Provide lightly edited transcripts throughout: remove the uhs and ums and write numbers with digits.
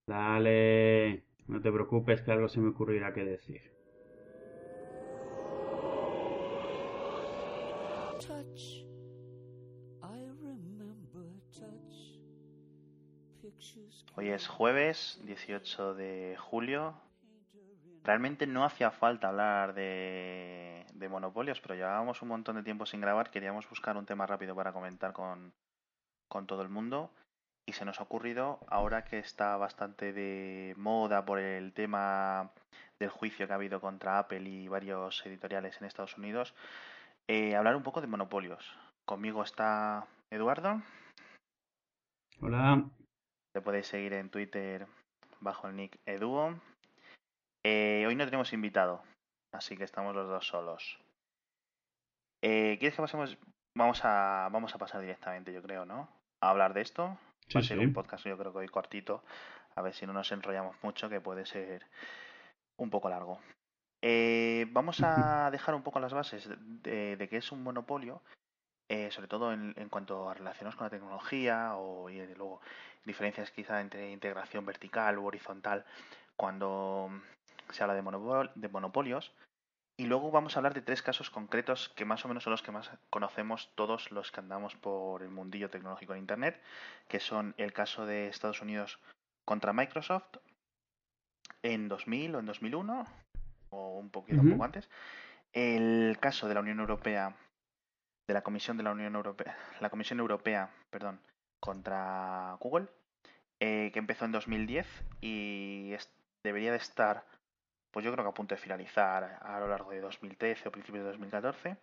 Dale, no te preocupes que algo se me ocurrirá que decir. Touch, I remember touch, pictures Hoy es came jueves to 18 de julio. Realmente no hacía falta hablar de monopolios, pero llevábamos un montón de tiempo sin grabar. Queríamos buscar un tema rápido para comentar con todo el mundo. Y se nos ha ocurrido, ahora que está bastante de moda por el tema del juicio que ha habido contra Apple y varios editoriales en Estados Unidos, hablar un poco de monopolios. Conmigo está Eduardo. Hola. Le podéis seguir en Twitter bajo el nick Eduo. Hoy no tenemos invitado, así que estamos los dos solos. ¿Quieres que pasemos? Vamos a pasar directamente, yo creo, ¿no? A hablar de esto. Va Sí, a ser un sí. podcast, yo creo que hoy cortito. A ver si no nos enrollamos mucho, que puede ser un poco largo. Vamos a dejar un poco las bases de qué es un monopolio, sobre todo en cuanto a relaciones con la tecnología y luego diferencias quizá entre integración vertical u horizontal cuando se habla de monopolios. Y luego vamos a hablar de tres casos concretos que más o menos son los que más conocemos todos los que andamos por el mundillo tecnológico en Internet, que son el caso de Estados Unidos contra Microsoft en 2000 o en 2001, o un poco Ujú. antes, el caso de la Unión Europea, de la Comisión de la Comisión Europea, perdón, contra Google, que empezó en 2010 y debería de estar, pues yo creo que a punto de finalizar a lo largo de 2013 o principios de 2014.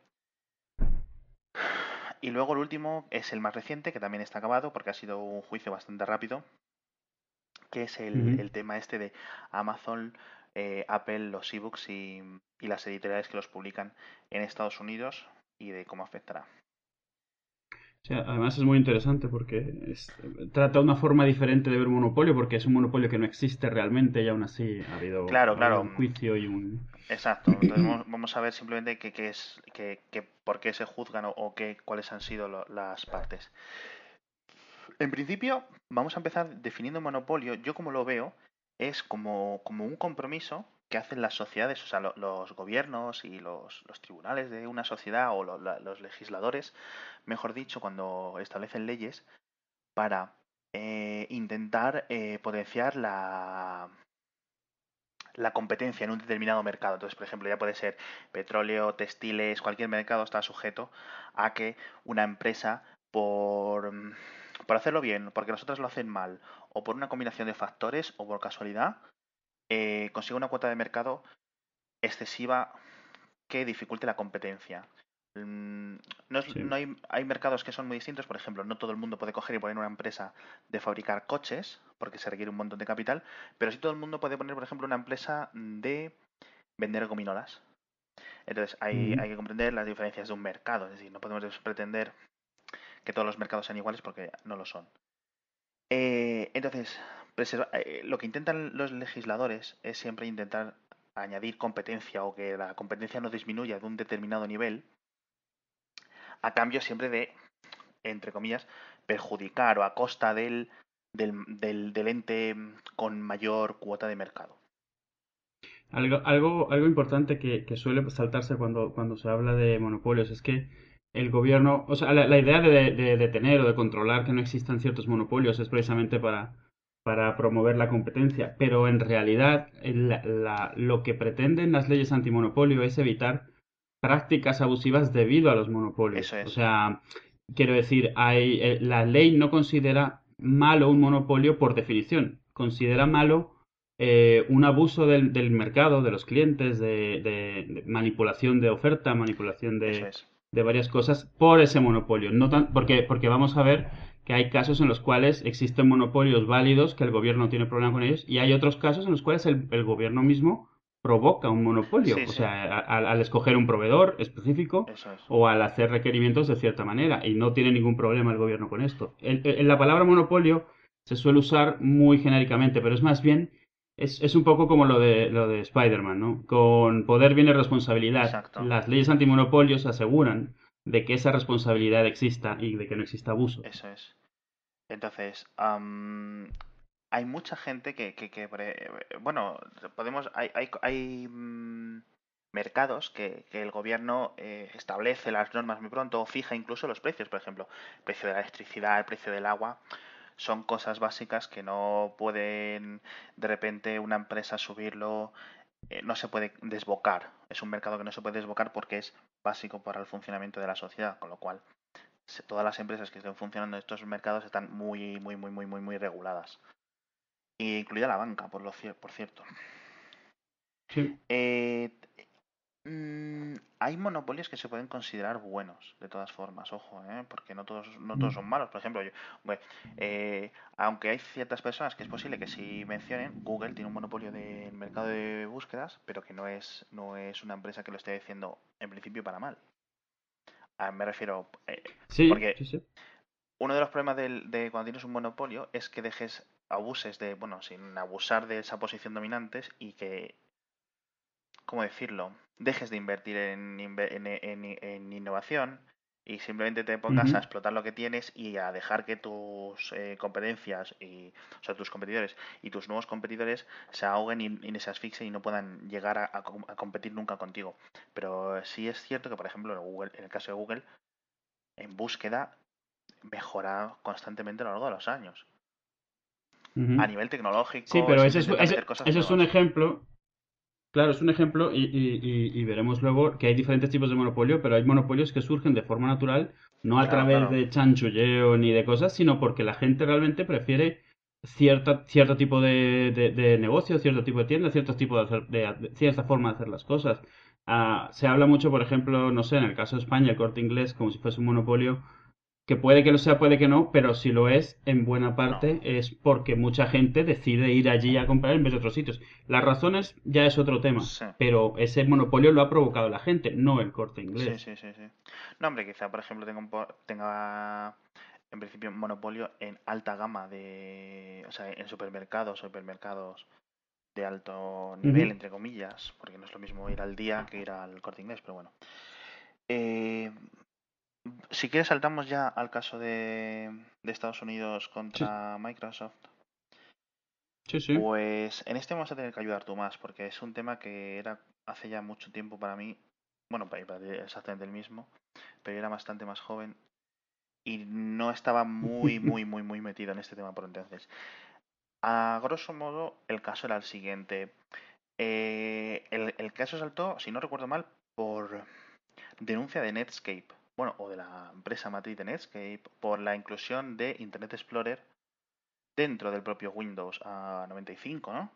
Y luego el último es el más reciente, que también está acabado porque ha sido un juicio bastante rápido, que es Ujú. el tema este de Amazon, Apple, los ebooks y las editoriales que los publican en Estados Unidos y de cómo afectará. O sea, además es muy interesante porque trata una forma diferente de ver un monopolio porque es un monopolio que no existe realmente y aún así Claro, ha habido claro, un juicio y un... exacto. Entonces vamos a ver simplemente por qué se juzgan cuáles han sido las partes. En principio, vamos a empezar definiendo monopolio. Yo como lo veo, es como un compromiso que hacen las sociedades, o sea, los gobiernos y los tribunales de una sociedad o los legisladores, mejor dicho, cuando establecen leyes para intentar potenciar la competencia en un determinado mercado. Entonces, por ejemplo, ya puede ser petróleo, textiles, cualquier mercado está sujeto a que una empresa por hacerlo bien, porque las otras lo hacen mal, o por una combinación de factores, o por casualidad, consiga una cuota de mercado excesiva que dificulte la competencia. Mm, No, Sí. no hay mercados que son muy distintos, por ejemplo, no todo el mundo puede coger y poner una empresa de fabricar coches, porque se requiere un montón de capital, pero sí todo el mundo puede poner, por ejemplo, una empresa de vender gominolas. Entonces Ujú. hay que comprender las diferencias de un mercado, es decir, no podemos pretender que todos los mercados sean iguales porque no lo son. Entonces, lo que intentan los legisladores es siempre intentar añadir competencia o que la competencia no disminuya de un determinado nivel a cambio siempre de, entre comillas, perjudicar o a costa del ente con mayor cuota de mercado. Algo importante que suele saltarse cuando se habla de monopolios es que el gobierno, o sea, la idea de detener o de controlar que no existan ciertos monopolios es precisamente para promover la competencia, pero en realidad lo que pretenden las leyes antimonopolio es evitar prácticas abusivas debido a los Eso monopolios. O es. sea, quiero decir, la ley no considera malo un monopolio por definición, considera malo un abuso del mercado, de los clientes, de manipulación de oferta, manipulación Eso es. de varias cosas por ese monopolio. No porque vamos a ver que hay casos en los cuales existen monopolios válidos, que el gobierno no tiene problema con ellos, y hay otros casos en los cuales el gobierno mismo provoca un monopolio, Sí, o sí. sea, al escoger un proveedor específico Eso es. o al hacer requerimientos de cierta manera, y no tiene ningún problema el gobierno con esto. La palabra monopolio se suele usar muy genéricamente, pero es más bien es un poco como lo de Spider-Man, ¿no? Con poder viene responsabilidad. Exacto. Las leyes antimonopolios aseguran de que esa responsabilidad exista y de que no exista abuso. Eso es. Entonces, hay mucha gente bueno, hay mercados que el gobierno establece las normas muy pronto o fija incluso los precios, por ejemplo, el precio de la electricidad, el precio del agua, son cosas básicas que no pueden de repente una empresa subirlo, no se puede desbocar. Es un mercado que no se puede desbocar porque es básico para el funcionamiento de la sociedad, con lo cual todas las empresas que estén funcionando en estos mercados están muy reguladas. Y incluida la banca, por cierto. Sí. Eh, hay monopolios que se pueden considerar buenos, de todas formas, ojo, porque no todos son malos. Por ejemplo, hombre, aunque hay ciertas personas que es posible que sí mencionen, Google tiene un monopolio del mercado de búsquedas, pero que no es una empresa que lo esté diciendo en principio para mal. Me refiero, Sí, porque sí, sí. uno de los problemas de cuando tienes un monopolio es que abuses bueno, sin abusar de esa posición dominante y que, ¿cómo decirlo? Dejes de invertir en innovación y simplemente te pongas a Ujú, explotar lo que tienes y a dejar que tus competencias o sea, tus competidores y tus nuevos competidores se ahoguen y se asfixien y no puedan llegar a competir nunca contigo. Pero sí es cierto que, por ejemplo, en el caso de Google, en búsqueda mejora constantemente a lo largo de los años. A ujú. nivel Sí, tecnológico, pero siempre intenta meter cosas ese es un nuevas. ejemplo. Claro, es un ejemplo y veremos luego que hay diferentes tipos de monopolio, pero hay monopolios que surgen de forma natural, no a Claro, través claro. de chanchulleo ni de cosas, sino porque la gente realmente prefiere cierto tipo de negocio, cierto tipo de tienda, cierto tipo cierta forma de hacer las cosas. Se habla mucho, por ejemplo, no sé, en el caso de España, el Corte Inglés, como si fuese un monopolio, que puede que lo sea, puede que no, pero si lo es, en buena No. parte es porque mucha gente decide ir allí a comprar en vez de otros sitios. Las razones ya es otro tema, Sí. pero ese monopolio lo ha provocado la gente, no el Corte Sí, Inglés. sí, sí, sí. No, hombre, quizá, por ejemplo, tenga en principio monopolio en alta gama o sea, en supermercados de alto nivel, Ujú. entre comillas, porque no es lo mismo ir al Día que ir al Corte Inglés, pero bueno. Eh, si quieres saltamos ya al caso de Estados Unidos Sí, contra Microsoft. sí, sí. Pues en este vamos a tener que ayudar tú más, porque es un tema que era hace ya mucho tiempo para mí, bueno, para ti exactamente el mismo, pero yo era bastante más joven y no estaba muy metido en este tema por entonces. A grosso modo, el caso era el siguiente. El caso saltó, si no recuerdo mal, por denuncia de Netscape, bueno, o de la empresa matriz de Netscape, por la inclusión de Internet Explorer dentro del propio Windows a 95, ¿no?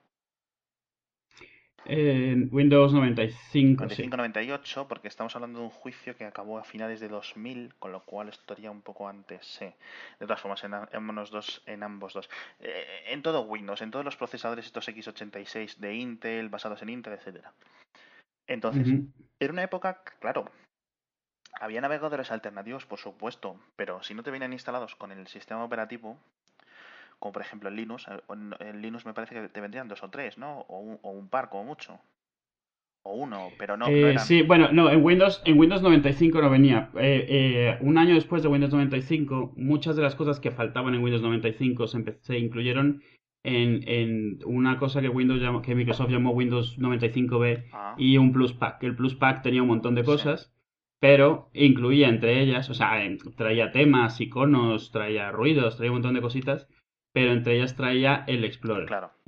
Windows 95, sí. 95-98, porque estamos hablando de un juicio que acabó a finales de 2000, con lo cual esto estaría un poco antes, sí. De todas formas, en ambos dos. En todo Windows, en todos los procesadores estos x86 de Intel, basados en Intel, etcétera. Entonces, Ujú. era una época, claro, había navegadores alternativos, por supuesto, pero si no te venían instalados con el sistema operativo, como por ejemplo en Linux, en Linux me parece que te vendrían dos o tres, ¿no? O un par como mucho, o uno, pero no eran... Sí, bueno, no, en Windows 95 no venía. Un año después de Windows 95, muchas de las cosas que faltaban en Windows 95 se incluyeron en una cosa que Microsoft llamó Windows 95B Ah, y un Plus Pack. El Plus Pack tenía un montón de sí, cosas, pero incluía entre ellas, o sea, traía temas, iconos, traía ruidos, traía un montón de cositas, pero entre ellas traía el Explorer. claro.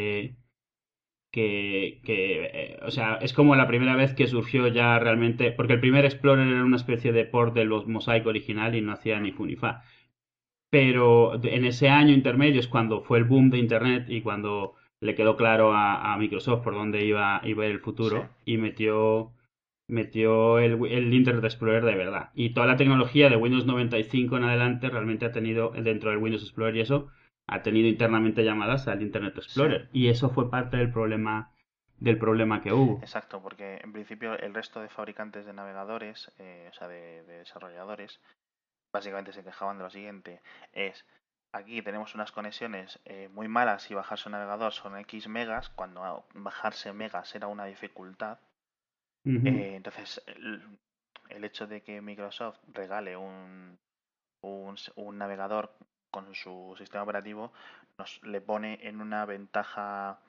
O sea, es como la primera vez que surgió ya realmente, porque el primer Explorer era una especie de port de los Mosaic original y no hacía ni Mm, fu ni fa. Pero en ese año intermedio es cuando fue el boom de Internet y cuando le quedó claro a Microsoft por dónde iba el sí, futuro y metió el Internet Explorer de verdad. Y toda la tecnología de Windows 95 en adelante realmente ha tenido, dentro del Windows Explorer y eso, ha tenido internamente llamadas al Internet sí, Explorer. Y eso fue parte del problema que hubo. exacto, porque en principio el resto de fabricantes de navegadores, o sea, de desarrolladores, básicamente se quejaban de lo siguiente, es, aquí tenemos unas conexiones muy malas y bajarse un navegador son X megas, cuando bajarse megas era una dificultad. Ujú. Entonces, el hecho de que Microsoft regale un navegador con su sistema operativo le pone en una ventaja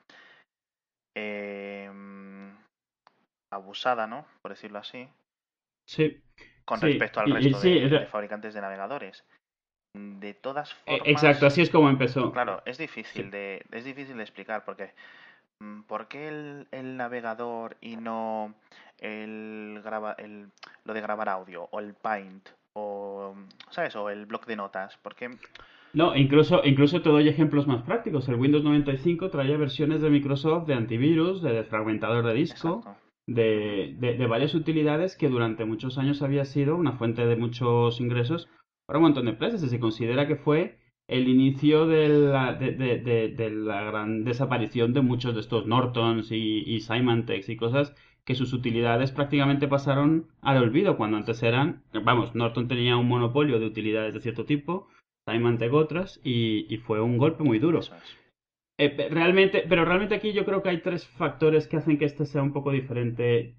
em, abusada, ¿no? Por decirlo así, Sí, con sí, respecto al y resto sí, de fabricantes de navegadores. De todas exacto, formas, así es como empezó. claro, Sí. es difícil de explicar porque ¿por qué el navegador y no lo de grabar audio o el Paint o, ¿sabes? O el bloc de notas? Porque, No, incluso te doy ejemplos más prácticos. El Windows 95 traía versiones de Microsoft de antivirus, de desfragmentador de disco, exacto. de varias utilidades que durante muchos años había sido una fuente de muchos ingresos para un montón de empresas. Y se considera que fue el inicio de la gran desaparición de muchos de estos Nortons y Symantec y cosas que sus utilidades prácticamente pasaron al olvido cuando antes eran, vamos, Norton tenía un monopolio de utilidades de cierto tipo, Symantec otras y fue un golpe muy duro. Eso es. Pero realmente aquí yo creo que hay tres factores que hacen que este sea un poco diferente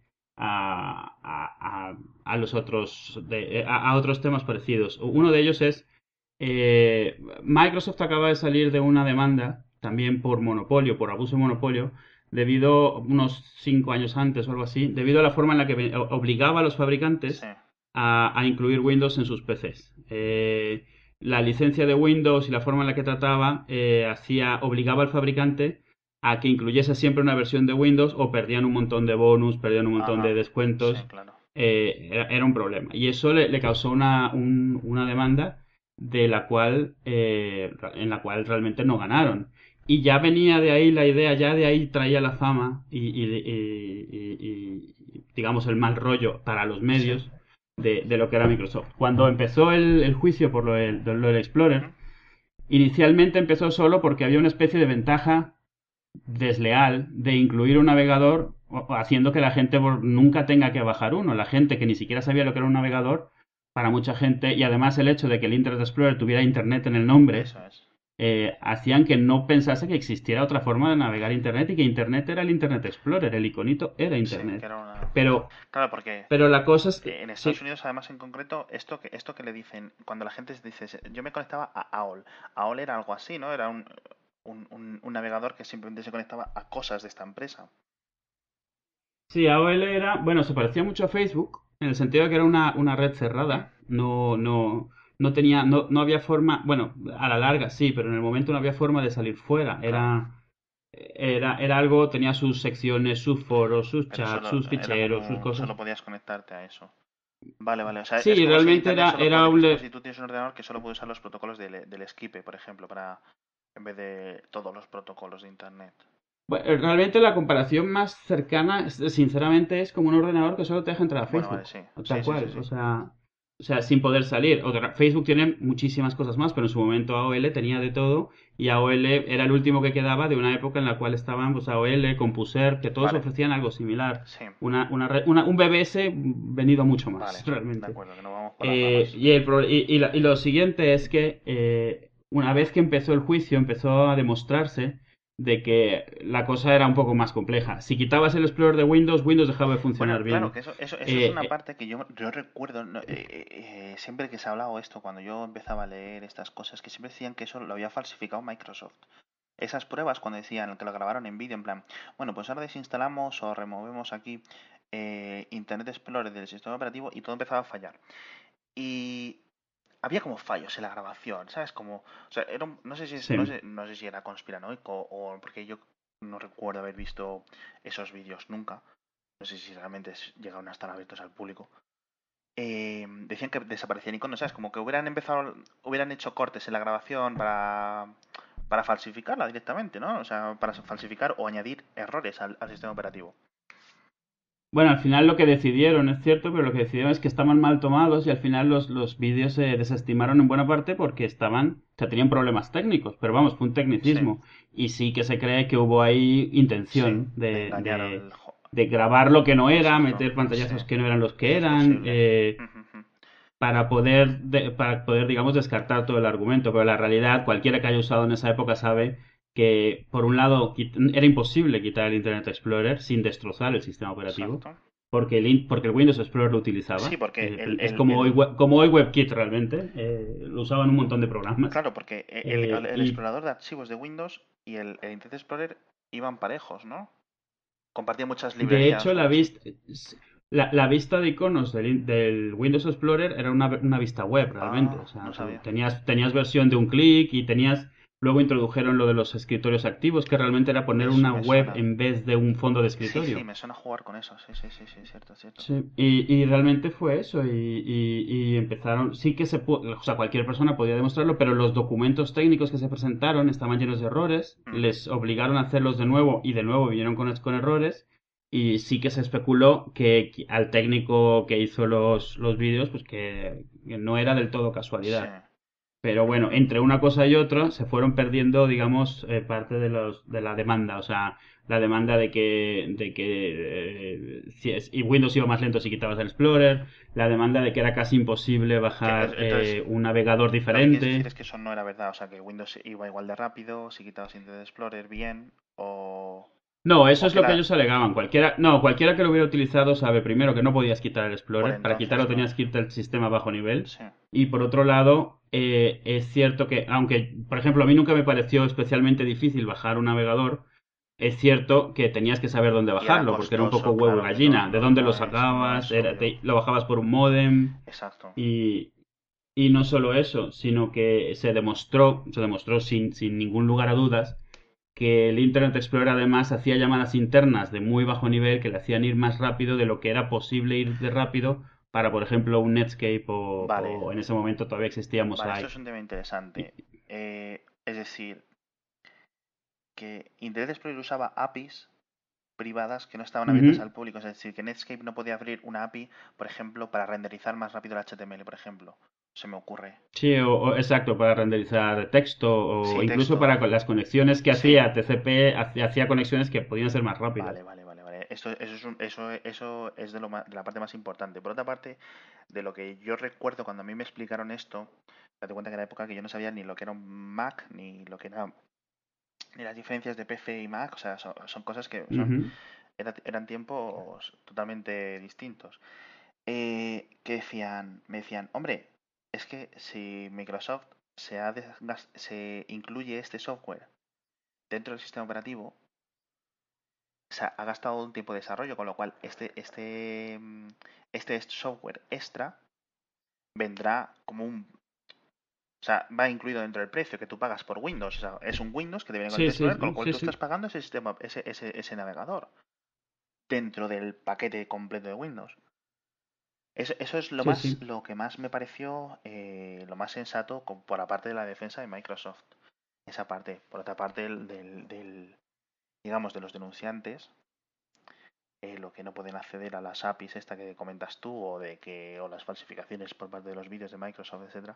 a los otros, a otros temas parecidos. Uno de ellos es Microsoft acaba de salir de una demanda también por monopolio, por abuso de monopolio, debido unos 5 años antes o algo así, debido a la forma en la que obligaba a los Sí. fabricantes a incluir Windows en sus PCs. La licencia de Windows y la forma en la que trataba obligaba al fabricante a que incluyese siempre una versión de Windows o perdían un montón de bonus, perdían un montón de Ajá. Sí, descuentos. claro. Era un problema. Y eso le causó una demanda en la cual realmente no ganaron. Y ya venía de ahí la idea, ya de ahí traía la fama digamos el mal rollo para los Sí. medios de lo que era Microsoft. Cuando empezó el juicio por lo del Ujú. Explorer, inicialmente empezó solo porque había una especie de ventaja desleal de incluir un navegador haciendo que la gente nunca tenga que bajar uno. La gente que ni siquiera sabía lo que era un navegador, para mucha gente, y además el hecho de que el Internet Explorer tuviera Internet en el nombre, Eso es. hacían que no pensase que existiera otra forma de navegar Internet y que Internet era el Internet Explorer, el iconito era Sí, que Internet. era una... Pero, Claro, porque pero la cosa es que, en Estados sí, Unidos, además, en concreto, esto que le dicen, cuando la gente dice, yo me conectaba a AOL. AOL era algo así, ¿no? Era un navegador que simplemente se conectaba a cosas de esta empresa. sí, AOL era, bueno, se parecía mucho a Facebook, en el sentido de que era una red Mm. cerrada. No había forma, bueno, a la larga sí, pero en el momento no había forma de salir fuera. Claro, Era algo, tenía sus secciones, sus foros, sus pero chats, solo sus era ficheros, sus como, cosas. solo podías conectarte a eso. Vale, vale, o sea, es Sí, como si en realmente internet era, solo era puede, un... es como si tú tienes un ordenador que solo puede usar los protocolos del Escape, por ejemplo, para, en vez de todos los protocolos de internet. Bueno, realmente la comparación más cercana, sinceramente, es como un ordenador que solo te deja entrar a Bueno, vale, Facebook, sí, sí, tal sí, sí, cual, sí. o sea, sin poder salir. Facebook tiene muchísimas cosas más, pero en su momento AOL tenía de todo y AOL era el último que quedaba de una época en la cual estaban pues, AOL, CompuServe, que todos Vale, ofrecían algo similar. sí, Un BBS venido mucho más, vale, de realmente. acuerdo, que no vamos por las ramas. Y lo siguiente es que una vez que empezó el juicio, empezó a demostrarse de que la cosa era un poco más compleja. Si quitabas el Explorer de Windows, Windows dejaba de Bueno, funcionar claro, bien. que eso es Eh, una eh, parte que yo recuerdo, no, siempre que se ha hablado esto, cuando yo empezaba a leer estas cosas, que siempre decían que eso lo había falsificado Microsoft. Esas pruebas cuando decían que lo grabaron en vídeo, en plan, bueno, pues ahora desinstalamos o removemos aquí Internet Explorer del sistema operativo y todo empezaba a fallar. Y había como fallos en la grabación, ¿sabes? Como, o sea, no sé si sí. no sé si era conspiranoico o porque yo no recuerdo haber visto esos vídeos nunca. No sé si realmente llegaron a estar abiertos al público. Decían que desaparecían iconos, ¿sabes? Como que hubieran hecho cortes en la grabación para falsificarla directamente, ¿no? O sea, para falsificar o añadir errores al sistema operativo. Bueno, al final lo que decidieron, es cierto, pero lo que decidieron es que estaban mal tomados y al final los vídeos se desestimaron en buena parte porque o sea, tenían problemas técnicos, pero vamos, fue un Sí, tecnicismo. Y sí que se cree que hubo ahí sí, intención de engañar de grabar lo que no era, Exacto, meter sí, pantallazos que no eran los que eso es eran, posible. para poder, digamos, descartar todo el argumento. Pero la realidad, cualquiera que haya usado en esa época sabe que, por un lado, era imposible quitar el Internet Explorer sin destrozar el sistema operativo. Exacto. porque el Windows Explorer lo Sí, utilizaba. porque Es como hoy, como hoy WebKit realmente. Lo usaban un montón de programas. claro, porque el Y explorador de archivos de Windows y el Internet Explorer iban parejos, ¿no? Compartían muchas de librerías hecho, o algo así. la vista de iconos del Windows Explorer era una vista web realmente. O Ah, sea, no tú sabía. tenías versión de un clic y tenías. Luego introdujeron lo de los escritorios activos, que realmente era poner Eso una me web suena. en vez de un fondo de Sí, sí, escritorio. me suena jugar con eso. Sí, sí, sí, sí, cierto, cierto. Sí, y realmente fue eso, y empezaron, sí que o sea, cualquier persona podía demostrarlo, pero los documentos técnicos que se presentaron estaban llenos de errores, Mm. les obligaron a hacerlos de nuevo y de nuevo vinieron con errores, y sí que se especuló que al técnico que hizo los vídeos, pues que no era del todo Sí. casualidad. Pero bueno, entre una cosa y otra se fueron perdiendo, digamos, parte de la demanda. O sea, la demanda y Windows iba más lento si quitabas el Explorer, la demanda de que era casi imposible bajar Entonces, un navegador lo que quieres decir diferente. es que eso no era verdad. O sea, que Windows iba igual de rápido si quitabas Internet Explorer bien No, eso o es que lo que era ellos alegaban. Cualquiera que lo hubiera utilizado sabe primero que no podías quitar el por Explorer. Para entonces, quitarlo ¿no? tenías que irte al sistema bajo nivel. Sí. Y por otro lado, es cierto que, aunque, por ejemplo, a mí nunca me pareció especialmente difícil bajar un navegador, es cierto que tenías que saber dónde Y era bajarlo, porque era un poco costoso, huevo y claro que gallina. ¿De dónde lo no sacabas? es obvio. Lo bajabas por un módem. Exacto. Y, y no solo eso, sino que se demostró sin ningún lugar a dudas que el Internet Explorer además hacía llamadas internas de muy bajo nivel que le hacían ir más rápido de lo que era posible ir de rápido para, por ejemplo, un Netscape Vale, o en ese momento todavía existía vale, esto Mosaic. es un tema interesante. Es decir, que Internet Explorer usaba APIs privadas que no estaban abiertas Ujú. al público. Es decir, que Netscape no podía abrir una API, por ejemplo, para renderizar más rápido el HTML, por ejemplo. Se me ocurre. Sí, exacto, para renderizar texto o Sí, incluso texto. para las conexiones que Sí. hacía TCP, hacía conexiones que podían ser más Vale, rápidas. vale, vale, vale. Eso es de la parte más importante. Por otra parte, de lo que yo recuerdo cuando a mí me explicaron esto, date cuenta que era época que yo no sabía ni lo que era un Mac, ni lo que era, ni las diferencias de PC y Mac, o sea, son cosas que Ujú. eran tiempos totalmente distintos. Que me decían, hombre, es que si Microsoft se incluye este software dentro del sistema operativo, o sea, ha gastado un tiempo de desarrollo, con lo cual este software extra vendrá como un... O sea, va incluido dentro del precio que tú pagas por Windows. O sea, es un Windows que te viene con Sí, Internet sí, Explorer, con lo cual sí, tú estás sí. pagando ese sistema, ese navegador dentro del paquete completo de Windows. Eso es Sí, sí. lo que más me pareció lo más sensato por la parte de la defensa de Microsoft. Esa parte. Por otra parte, digamos, de los denunciantes, lo que no pueden acceder a las APIs esta que comentas tú o las falsificaciones por parte de los vídeos de Microsoft, etcétera,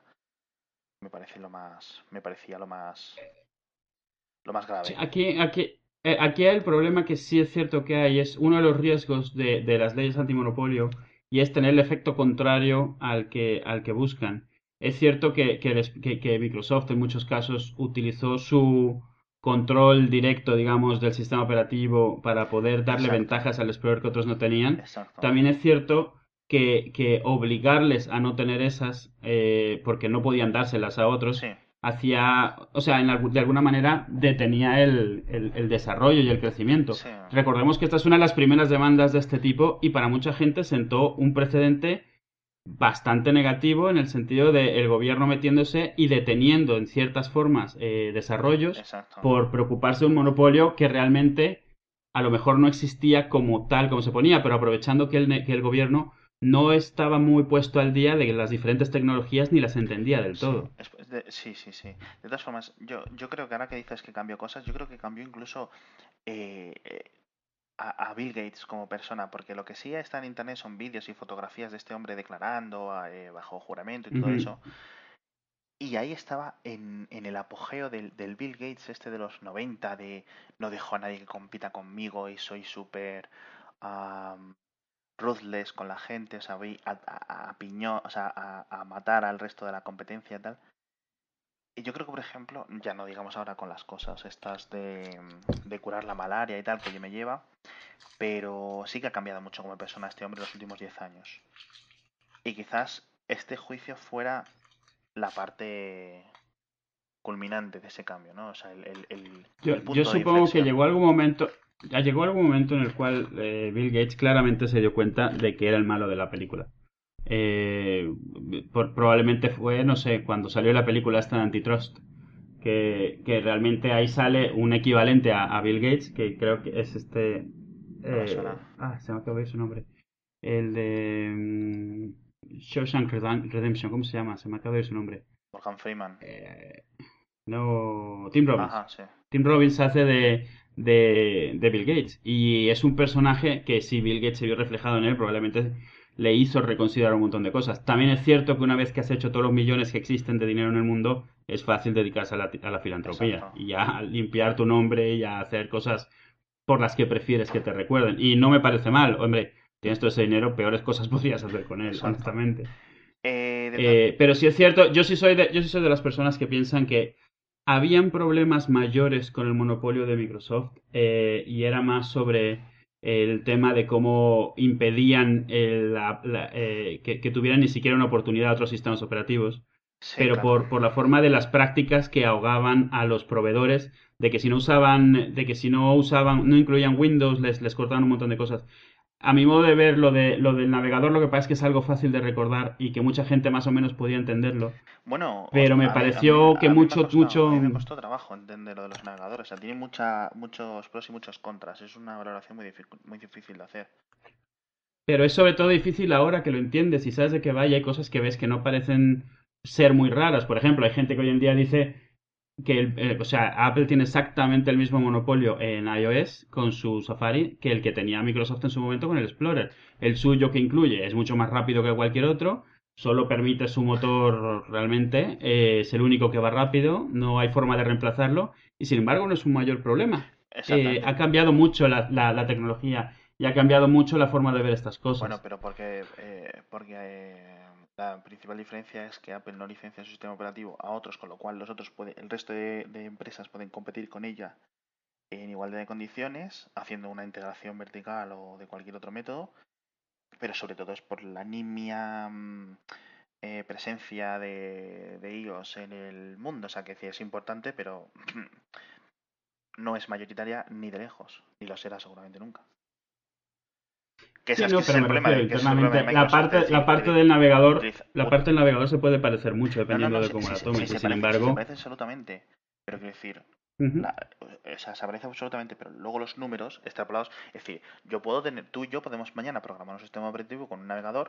me parecía lo más Sí, grave. aquí hay el problema que sí es cierto que hay, es uno de los riesgos de las leyes antimonopolio y es tener el efecto contrario al que buscan. Es cierto que Microsoft en muchos casos utilizó su control directo, digamos, del sistema operativo para poder darle Exacto, ventajas al Explorer que otros no tenían. exacto. También es cierto que obligarles a no tener esas, porque no podían dárselas a otros, Sí, o sea, de alguna manera detenía el desarrollo y el crecimiento. sí, Recordemos que esta es una de las primeras demandas de este tipo y para mucha gente sentó un precedente bastante negativo en el sentido de el gobierno metiéndose y deteniendo en ciertas formas desarrollos exacto. por preocuparse de un monopolio que realmente a lo mejor no existía como tal como se ponía, pero aprovechando que el gobierno no estaba muy puesto al día de las diferentes tecnologías ni las entendía del Sí, todo. sí, sí, sí. De todas formas, yo creo que ahora que dices que cambió cosas, yo creo que cambió incluso eh, eh, a Bill Gates como persona, porque lo que sí está en internet son vídeos y fotografías de este hombre declarando bajo juramento y todo Ujú. eso. Y ahí estaba en el apogeo del Bill Gates este de los 90 de no dejo a nadie que compita conmigo y soy súper ruthless con la gente, o sea, voy o sea, a matar al resto de la competencia y tal. Y yo creo que, por ejemplo, ya no digamos ahora con las cosas estas de curar la malaria y tal que yo me lleva, pero sí que ha cambiado mucho como persona este hombre en los últimos 10 años. Y quizás este juicio fuera la parte culminante de ese cambio, ¿no? O sea, Yo, el yo punto de supongo que inflexión. llegó algún momento en el cual Bill Gates claramente se dio cuenta de que era el malo de la película. Eh, Probablemente fue, no sé, cuando salió la película esta de Antitrust, que realmente ahí sale un equivalente a Bill Gates, que creo que es este... No me suena. se me acaba de ir su nombre. El de Shawshank Redemption, ¿cómo se llama? Se me acaba de ir su nombre. Morgan Freeman. Eh, no, Tim Robbins. Ajá, sí. Tim Robbins hace de Bill Gates y es un personaje que si Bill Gates se vio reflejado en él, probablemente le hizo reconsiderar un montón de cosas. También es cierto que una vez que has hecho todos los millones que existen de dinero en el mundo, es fácil dedicarse a la filantropía Exacto. y a limpiar tu nombre y a hacer cosas por las que prefieres que te recuerden. Y no me parece mal, hombre, tienes todo ese dinero, peores cosas podrías hacer con él, Exacto. honestamente. De todas... Pero sí es cierto, yo sí soy de las personas que piensan que habían problemas mayores con el monopolio de Microsoft y era más sobre el tema de cómo impedían que tuvieran ni siquiera una oportunidad a otros sistemas operativos, Sí, pero claro. por la forma de las prácticas que ahogaban a los proveedores, de que si no usaban, no incluían Windows, les cortaban un montón de cosas. A mi modo de ver, lo del navegador lo que pasa es que es algo fácil de recordar y que mucha gente más o menos podía entenderlo, Bueno, pero me pareció que a mucho. mí me costó trabajo entender lo de los navegadores. O sea, tiene muchos pros y muchos contras. Es una valoración muy difícil de hacer. Pero es sobre todo difícil ahora que lo entiendes y sabes de qué va y hay cosas que ves que no parecen ser muy raras. Por ejemplo, hay gente que hoy en día dice que o sea, Apple tiene exactamente el mismo monopolio en iOS con su Safari que el que tenía Microsoft en su momento con el Explorer. El suyo que incluye es mucho más rápido que cualquier otro, solo permite su motor realmente, es el único que va rápido, no hay forma de reemplazarlo y sin embargo no es un mayor problema. Exactamente. Ha cambiado mucho la tecnología y ha cambiado mucho la forma de ver estas Bueno, cosas. pero porque la principal diferencia es que Apple no licencia su sistema operativo a otros, con lo cual el resto de empresas pueden competir con ella en igualdad de condiciones, haciendo una integración vertical o de cualquier otro método, pero sobre todo es por la nimia presencia de iOS en el mundo. O sea, que sí es importante, pero no es mayoritaria ni de lejos, ni lo será seguramente nunca. Sí, Que no, ese es pero el me problema refiero que ese es el problema de internamente. Microsoft, es La decir, parte del navegador, utiliza, la parte del navegador se puede parecer mucho no, no, dependiendo no, de cómo la tomes. Y sin sí se embargo, parece absolutamente. Pero quiero decir, ujú, la- o sea, se parece absolutamente, pero luego los números extrapolados. Es decir, yo puedo tener, tú y yo podemos mañana programar un sistema operativo con un navegador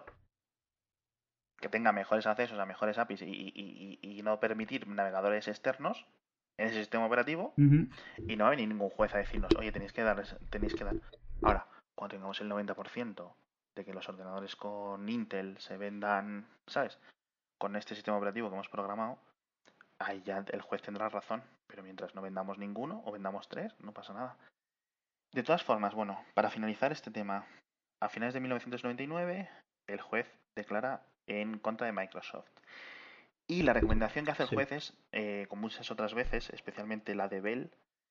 que tenga mejores accesos a mejores APIs y no permitir navegadores externos en ese sistema operativo ujú. y no va a venir ningún juez a decirnos, oye, tenéis que dar. Ahora, cuando tengamos el 90% de que los ordenadores con Intel se vendan, ¿sabes? Con este sistema operativo que hemos programado, ahí ya el juez tendrá razón. Pero mientras no vendamos ninguno o vendamos tres, no pasa nada. De todas formas, bueno, para finalizar este tema, a finales de 1999, el juez declara en contra de Microsoft. Y la recomendación que hace el Sí. juez es, como muchas otras veces, especialmente la de Bell,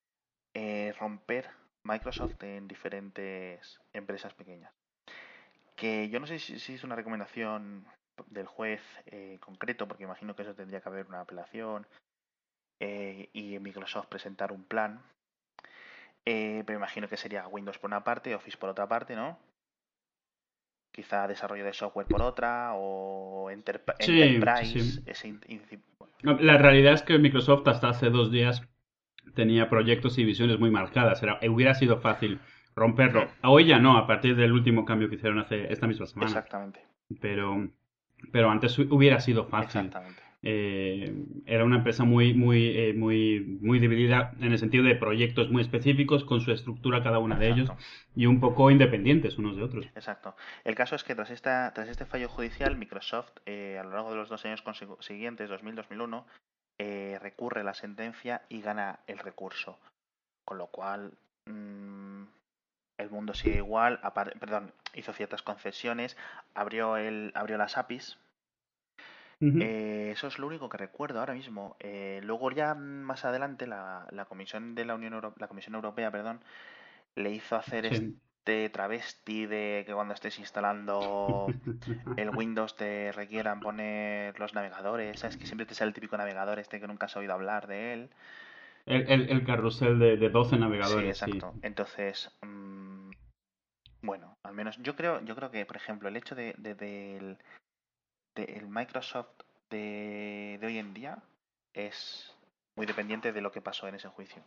romper Microsoft en diferentes empresas pequeñas. Que yo no sé si es una recomendación del juez concreto, porque imagino que eso tendría que haber una apelación y Microsoft presentar un plan. Pero imagino que sería Windows por una parte, Office por otra parte, ¿no? Quizá desarrollo de software por otra, o Sí, sí, sí. Enterprise, No, la realidad es que Microsoft hasta hace 2 días tenía proyectos y visiones muy marcadas. Hubiera sido fácil Hmm, romperlo. Hoy ya no, a partir del último cambio que hicieron hace esta misma semana. exactamente, Pero, pero antes hubiera sido fácil. exactamente, Era una empresa muy dividida en el sentido de proyectos muy específicos, con su estructura cada uno de ellos, exacto, y un poco independientes unos de otros. exacto. El caso es que tras este fallo judicial, Microsoft, a lo largo de los 2 años siguientes, 2000-2001, recurre la sentencia y gana el recurso. Con lo cual, mmm, el mundo sigue igual, perdón, hizo ciertas concesiones, abrió las APIs. Ujú. Eso es lo único que recuerdo ahora mismo. Luego ya más adelante la Comisión de la Comisión Europea, perdón, le hizo hacer Sí. de travesti de que cuando estés instalando el Windows te requieran poner los navegadores, ¿sabes? Que siempre te sale el típico navegador este que nunca has oído hablar de él. El carrusel de 12 Sí, navegadores, sí. exacto. Entonces, bueno, al menos yo creo que, por ejemplo, el hecho del Microsoft de hoy en día es muy dependiente de lo que pasó en ese juicio.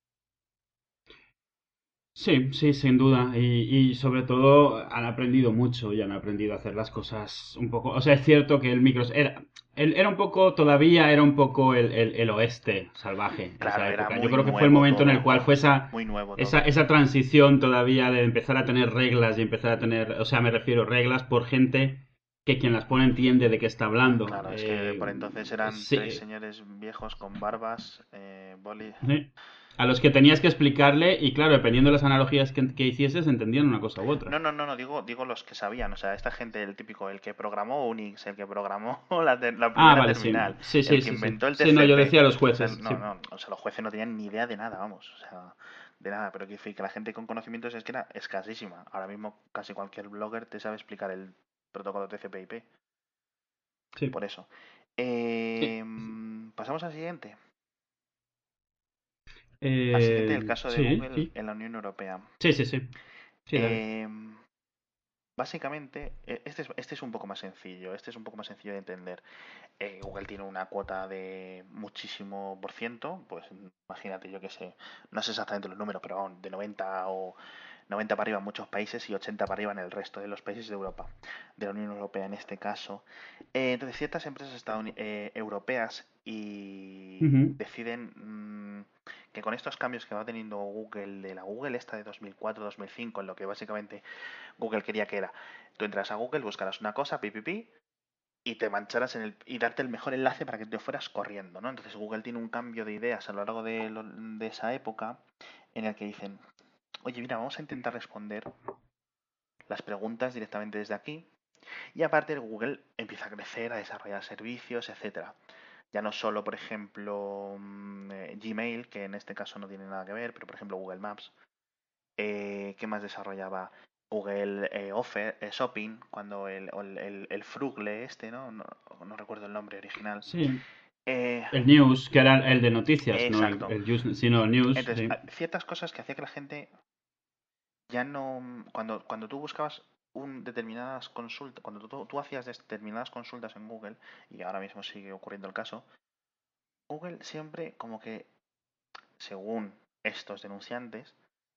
Sí, sí, sin duda. Y sobre todo han aprendido mucho y han aprendido a hacer las cosas un poco. O sea, es cierto que el Microsoft era un poco, todavía era un poco el oeste salvaje en Claro, esa era época. Yo muy creo que fue el nuevo momento en el todo, cual fue esa, muy nuevo esa, todo. esa transición todavía de empezar a tener reglas y empezar a tener, o sea, me refiero reglas por gente que quien las pone entiende de qué está hablando. Claro, es que por entonces eran tres Sí, señores viejos con barbas, sí. A los que tenías que explicarle y claro, dependiendo de las analogías que hicieses, entendían una cosa u otra. No, digo los que sabían, o sea, esta gente, el típico, el que programó Unix, el que programó la Ah, primera vale, sí. terminal, Sí, el sí, que sí, sí. inventó el Sí, no, yo TCP, decía a los o sea, jueces, sí. o sea, los jueces no tenían ni idea de nada, vamos, o sea, de nada, pero que la gente con conocimientos es que era escasísima. Ahora mismo casi cualquier blogger te sabe explicar el protocolo TCP/IP, Sí. por eso. Eh, Pasamos al siguiente. Al siguiente, el caso de sí, Google sí. en la Unión Europea. Sí, sí, sí. Sí, dale. Em, Básicamente, este es un poco más sencillo, este es un poco más sencillo de entender. Google tiene una cuota de muchísimo por ciento, pues imagínate, yo qué sé, no sé exactamente los números, pero de 90 o 90 para arriba en muchos países y 80 para arriba en el resto de los países de Europa, de la Unión Europea en este caso. Entonces, ciertas empresas europeas y Ujú. deciden que con estos cambios que va teniendo Google, de la Google esta de 2004-2005, en lo que básicamente Google quería que era, tú entras a Google, buscarás una cosa, pi, y te mancharas y darte el mejor enlace para que te fueras corriendo, ¿no? Entonces Google tiene un cambio de ideas a lo largo de esa época en el que dicen, oye, mira, vamos a intentar responder las preguntas directamente desde aquí. Y aparte Google empieza a crecer, a desarrollar servicios, etcétera. Ya no solo, por ejemplo, Gmail, que en este caso no tiene nada que ver, pero por ejemplo Google Maps. ¿Qué más desarrollaba? Google Offer, Shopping, cuando el Frugle este, ¿no? No recuerdo el nombre original. Sí. Eh, El news, que era el de noticias, no exacto. sino el news, Entonces, sí. ciertas cosas que hacía que la gente ya no... Cuando tú buscabas determinadas consultas, cuando tú hacías determinadas consultas en Google, y ahora mismo sigue ocurriendo el caso, Google siempre como que, según estos denunciantes,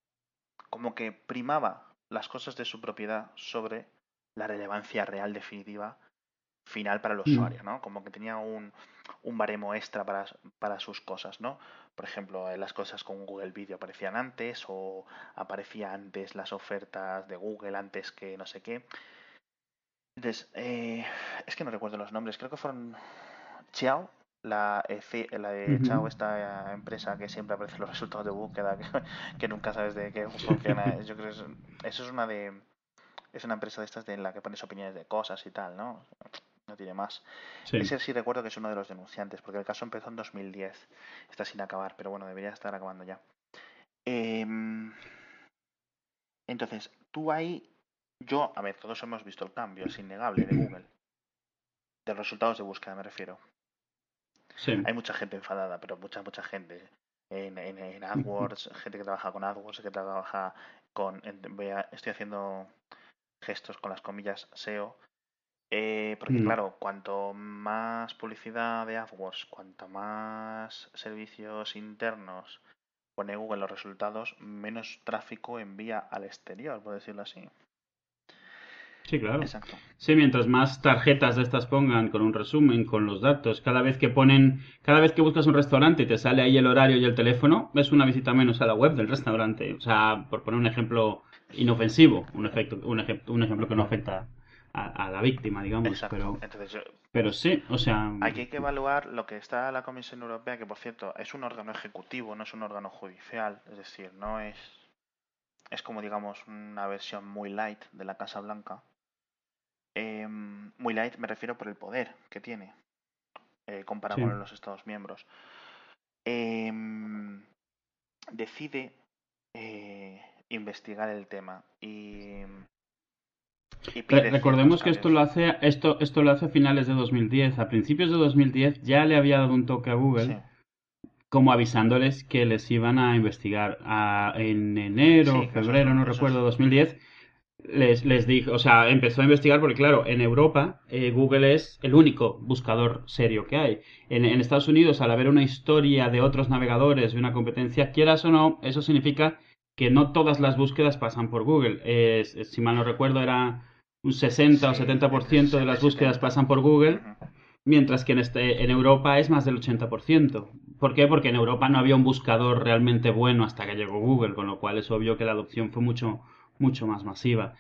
como que primaba las cosas de su propiedad sobre la relevancia real definitiva final para el Mm. usuario, ¿no? Como que tenía un baremo extra para sus cosas, ¿no? Por ejemplo, las cosas con Google Video aparecían antes o aparecía antes las ofertas de Google antes que no sé qué. Entonces, es que no recuerdo los nombres, creo que fueron Xiao, la de Chao, Ujú. esta empresa que siempre aparecen los resultados de búsqueda, que nunca sabes de qué funciona. Yo creo que eso es es una empresa de estas de la que pones opiniones de cosas y tal, ¿no? No tiene más. Sí. Ese sí recuerdo que es uno de los denunciantes, porque el caso empezó en 2010. Está sin acabar, pero bueno, debería estar acabando ya. Em, entonces, tú ahí, a ver, todos hemos visto el cambio, es innegable, de Google. De resultados de búsqueda me refiero. Sí. Hay mucha gente enfadada, pero mucha gente. En AdWords, gente que trabaja con AdWords, que trabaja estoy haciendo gestos con las comillas SEO. Porque Mm. claro, cuanto más publicidad de AdWords, cuanto más servicios internos pone Google en los resultados, menos tráfico envía al exterior, por decirlo así. Sí, claro. Exacto. Sí, mientras más tarjetas de estas pongan con un resumen, con los datos, cada vez que buscas un restaurante y te sale ahí el horario y el teléfono, es una visita menos a la web del restaurante. O sea, por poner un ejemplo inofensivo, un ejemplo que no afecta a la víctima, digamos, Exacto. Entonces, pero sí, o sea, aquí hay que evaluar lo que está la Comisión Europea, que por cierto es un órgano ejecutivo, no es un órgano judicial, es decir, no es, es como digamos una versión muy light de la Casa Blanca. Muy light me refiero por el poder que tiene, comparado sí, con los Estados miembros. Em, Decide investigar el tema y pide ciertos Recordemos que esto cambios. lo hace, esto lo hace a finales de 2010. A principios de 2010 ya le había dado un toque a Sí, Google como avisándoles que les iban a investigar. En enero o sí, que febrero, no eso es, recuerdo, 2010, les dijo, o sea, empezó a investigar porque, claro, en Europa Google es el único buscador serio que hay. En Estados Unidos, al haber una historia de otros navegadores y una competencia, quieras o no, eso significa que no todas las búsquedas pasan por Google. Si mal no recuerdo, era un 60 o sí, entre 70% de 60 y las búsquedas 70. pasan por Google, Ujú, mientras que en Europa es más del 80%. ¿Por qué? Porque en Europa no había un buscador realmente bueno hasta que llegó Google, con lo cual es obvio que la adopción fue mucho más masiva.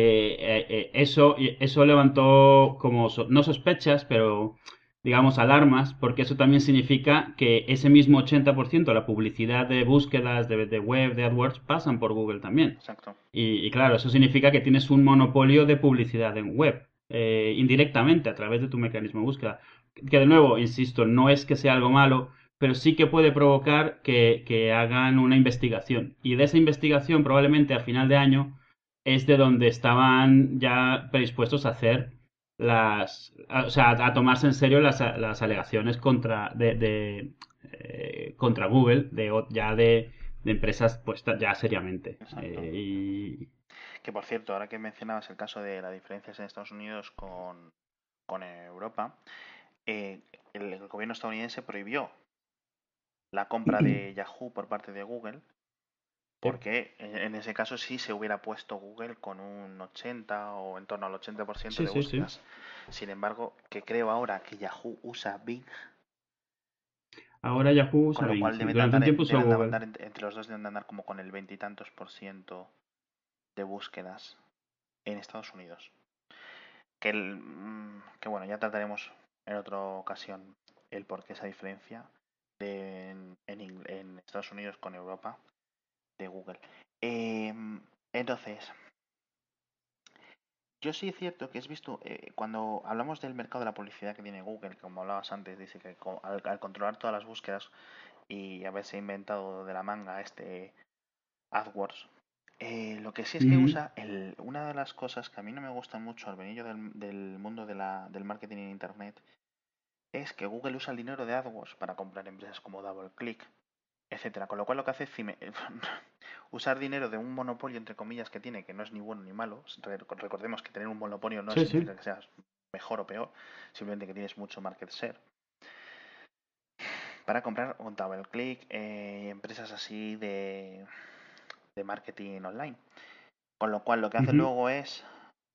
Eso levantó como, no sospechas, pero digamos alarmas, porque eso también significa que ese mismo 80%, la publicidad de búsquedas de web, de AdWords, pasan por Google también. exacto. Y claro, eso significa que tienes un monopolio de publicidad en web, indirectamente a través de tu mecanismo de búsqueda. Que de nuevo, insisto, no es que sea algo malo, pero sí que puede provocar que hagan una investigación. Y de esa investigación, probablemente a final de año, es de donde estaban ya predispuestos a hacer o sea, a tomarse en serio las alegaciones contra Google, de empresas puestas ya seriamente. Exacto. Que por cierto, ahora que mencionabas el caso de las diferencias en Estados Unidos con Europa, el gobierno estadounidense prohibió la compra de Yahoo por parte de Google, porque en ese caso sí se hubiera puesto Google con un 80 o en torno al 80% Sí, de sí, sí. búsquedas. Sin embargo, que creo ahora que Yahoo usa Bing, Ahora Yahoo con usa lo Bing, cual sí. Durante un tiempo usó deben de Google. andar entre los dos, deben de andar como con el veintitantos por ciento de búsquedas en Estados Unidos. Que bueno, ya trataremos en otra ocasión el por qué esa diferencia en Estados Unidos con Europa de Google. Entonces, yo sí es cierto que has visto, cuando hablamos del mercado de la publicidad que tiene Google, como hablabas antes, dice que al controlar todas las búsquedas y haberse inventado de la manga este AdWords, lo que sí es que Ujú. usa, una de las cosas que a mí no me gustan mucho al venir yo del mundo del marketing en Internet, es que Google usa el dinero de AdWords para comprar empresas como DoubleClick, etcétera. Con lo cual lo que hace es usar dinero de un monopolio, entre comillas, que tiene, que no es ni bueno ni malo. Recordemos que tener un monopolio no Sí, sí. significa que seas mejor o peor, simplemente que tienes mucho market share, para comprar un DoubleClick, empresas así de marketing online. Con lo cual lo que hace Ujú. luego es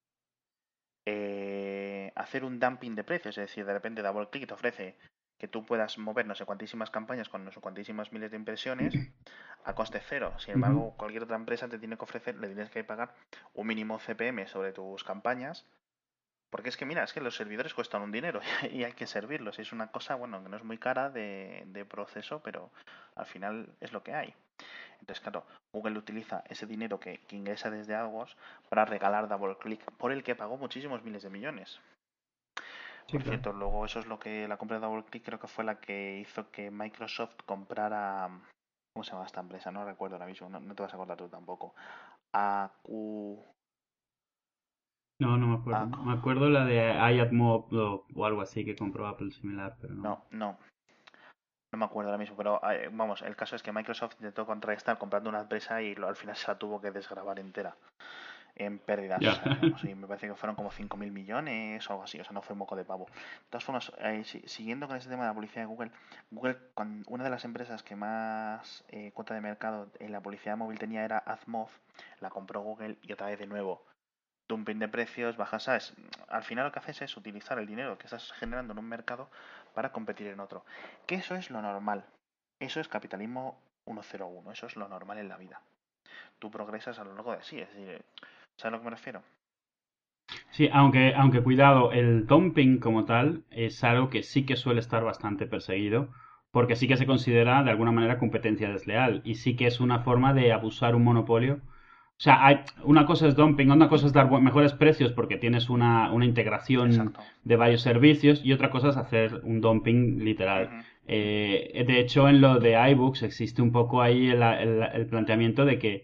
hacer un dumping de precios, es decir, de repente DoubleClick te ofrece que tú puedas mover no sé cuantísimas campañas con no sé cuantísimas miles de impresiones a coste cero. Sin Ujú. embargo, cualquier otra empresa te tiene que ofrecer, le tienes que pagar un mínimo CPM sobre tus campañas, porque es que mira, es que los servidores cuestan un dinero y hay que servirlos. Es una cosa, bueno, que no es muy cara de proceso, pero al final es lo que hay. Entonces, claro, Google utiliza ese dinero que ingresa desde AdWords para regalar DoubleClick, por el que pagó muchísimos miles de millones. Sí, Por claro. cierto, luego eso es lo que la compra de DoubleClick creo que fue la que hizo que Microsoft comprara. ¿Cómo se llama esta empresa? No recuerdo ahora mismo, no te vas a acordar tú tampoco. AQ. No, no me acuerdo. AQ. Me acuerdo la de iAdMob o algo así que compró Apple similar, pero no. No me acuerdo ahora mismo, pero vamos, el caso es que Microsoft intentó contrarrestar comprando una empresa y al final se la tuvo que desgravar entera en pérdidas, o Ya. sea, vamos, y me parece que fueron como 5.000 millones o algo así, o sea, no fue moco de pavo. De todas formas, siguiendo con este tema de la publicidad de Google, una de las empresas que más cuota de mercado en la publicidad móvil tenía era AdMob, la compró Google y otra vez de nuevo, dumping de precios, bajas, ¿sabes? Al final lo que haces es utilizar el dinero que estás generando en un mercado para competir en otro. Que eso es lo normal. Eso es capitalismo 101, eso es lo normal en la vida. Tú progresas a lo largo de sí, es decir, ¿sabes a lo que me refiero? Sí, aunque cuidado, el dumping como tal es algo que sí que suele estar bastante perseguido, porque sí que se considera de alguna manera competencia desleal y sí que es una forma de abusar un monopolio. O sea, una cosa es dumping, una cosa es dar mejores precios porque tienes una integración Exacto. de varios servicios y otra cosa es hacer un dumping literal. Ujú. De hecho, en lo de iBooks existe un poco ahí el planteamiento de que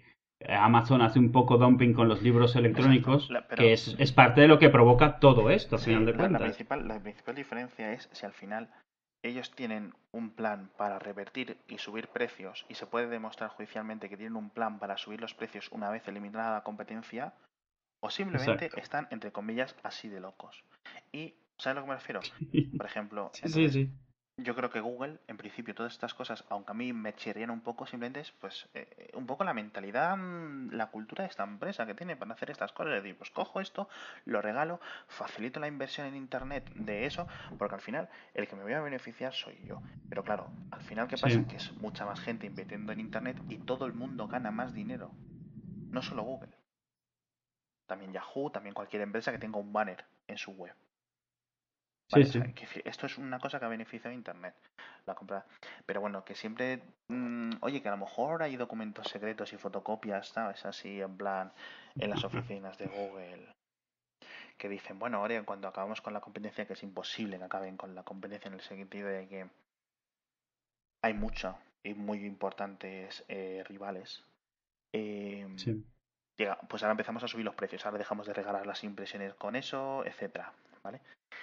Amazon hace un poco dumping con los libros Exacto. electrónicos, Pero que es parte de lo que provoca todo esto, a final sí, de cuentas. la principal diferencia es si al final ellos tienen un plan para revertir y subir precios y se puede demostrar judicialmente que tienen un plan para subir los precios una vez eliminada la competencia, o simplemente Exacto. están, entre comillas, así de locos. Y, ¿sabes a lo que me refiero? Por ejemplo, Sí, sí, entonces, sí. yo creo que Google, en principio, todas estas cosas, aunque a mí me chirrían un poco, simplemente es, pues, un poco la mentalidad, la cultura de esta empresa que tiene para hacer estas cosas. Es decir, pues cojo esto, lo regalo, facilito la inversión en Internet de eso, porque al final el que me voy a beneficiar soy yo. Pero claro, al final, ¿qué pasa? Sí, Que es mucha más gente invirtiendo en Internet y todo el mundo gana más dinero. No solo Google, también Yahoo, también cualquier empresa que tenga un banner en su web. sí, Vale, o sea, sí. esto es una cosa que ha beneficiado a Internet, la compra. Pero bueno, que siempre, oye, que a lo mejor hay documentos secretos y fotocopias, ¿sabes? Así, en plan, en las oficinas de Google, que dicen, bueno, ahora cuando acabamos con la competencia, que es imposible que acaben con la competencia en el sentido de que hay mucho y muy importantes rivales. eh, Sí. pues ahora empezamos a subir los precios, ahora dejamos de regalar las impresiones con eso, etcétera, ¿vale?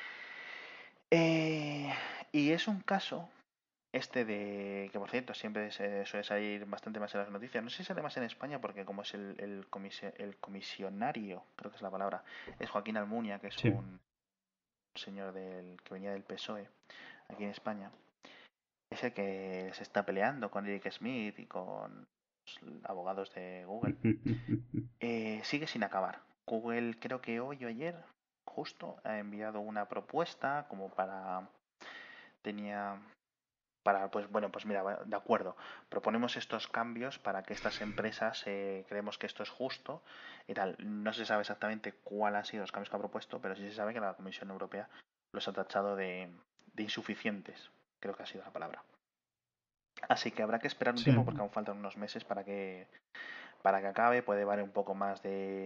Eh, y es un caso este de que, por cierto, siempre se suele salir bastante más en las noticias. No sé si sale más en España porque como es el comisionario, creo que es la palabra, es Joaquín Almunia, que es Sí. un señor que venía del PSOE aquí en España. Es el que se está peleando con Eric Smith y con los abogados de Google. Sigue sin acabar. Google creo que hoy o ayer justo ha enviado una propuesta como tenía pues bueno, pues mira, de acuerdo, proponemos estos cambios para que estas empresas creemos que esto es justo y tal. No se sabe exactamente cuáles han sido los cambios que ha propuesto, pero sí se sabe que la Comisión Europea los ha tachado de insuficientes, creo que ha sido la palabra. Así que habrá que esperar un Sí. tiempo porque aún faltan unos meses para que acabe, puede haber un poco más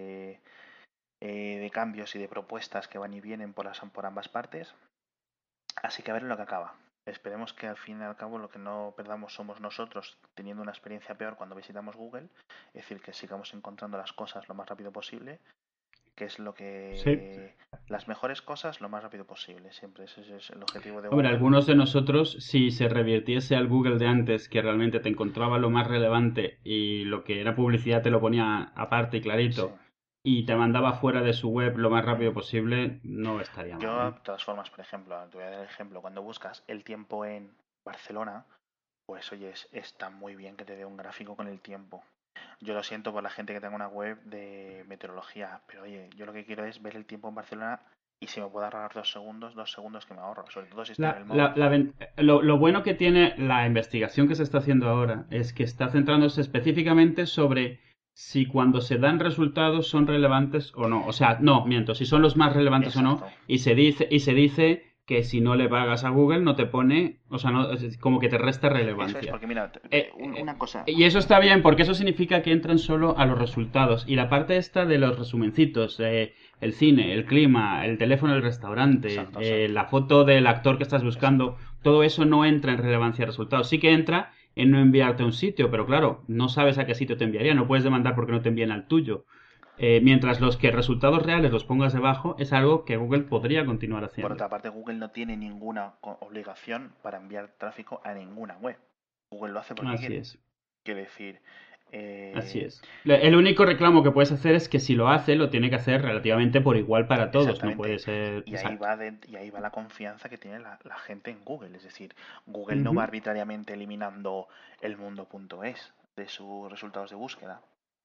de cambios y de propuestas que van y vienen por ambas partes. Así que a ver en lo que acaba. Esperemos que al fin y al cabo lo que no perdamos somos nosotros teniendo una experiencia peor cuando visitamos Google. Es decir, que sigamos encontrando las cosas lo más rápido posible, que es lo Sí. que... Las mejores cosas lo más rápido posible. Siempre ese es el objetivo de Hombre, Google. algunos de nosotros, si se revirtiese al Google de antes, que realmente te encontraba lo más relevante y lo que era publicidad te lo ponía aparte y Sí. clarito, y te mandaba fuera de su web lo más rápido Mm. posible, no estaría mal, Yo, ¿eh? de todas formas, por ejemplo, te voy a dar el ejemplo. Cuando buscas el tiempo en Barcelona, pues oye, está muy bien que te dé un gráfico con el tiempo. Yo lo siento por la gente que tenga una web de meteorología, pero oye, yo lo que quiero es ver el tiempo en Barcelona y si me puedo ahorrar 2 segundos, 2 segundos que me ahorro, sobre todo si estoy en el móvil. Lo bueno que tiene la investigación que se está haciendo ahora es que está centrándose específicamente sobre si cuando se dan resultados son relevantes o no. O sea, no, miento, si son los más relevantes o no. Exacto. Y se dice que si no le pagas a Google no te pone, o sea, no, es como que te resta Eso es relevancia. porque, mira, Eh, una cosa. y eso está bien porque eso significa que entran solo a los resultados. Y la parte esta de los resumencitos, el cine, el clima, el teléfono del restaurante, Exacto, exacto, la foto del actor que estás exacto. buscando, todo eso no entra en relevancia de resultados. Sí que entra en no enviarte a un sitio, pero claro, no sabes a qué sitio te enviaría, no puedes demandar porque no te envíen al tuyo. Mientras los que resultados reales los pongas debajo es algo que Google podría continuar Por haciendo. otra parte, Google no tiene ninguna obligación para enviar tráfico a ninguna web. Google lo hace porque Así quiere. es. Quiere decir, Así eh, es. El único reclamo que puedes hacer es que si lo hace, lo tiene que hacer relativamente por igual para todos. No puede exactamente. ser. Y ahí Exacto. va, y ahí va la confianza que tiene la gente en Google. Es decir, Google no va Ujú. arbitrariamente eliminando elmundo.es de sus resultados de búsqueda.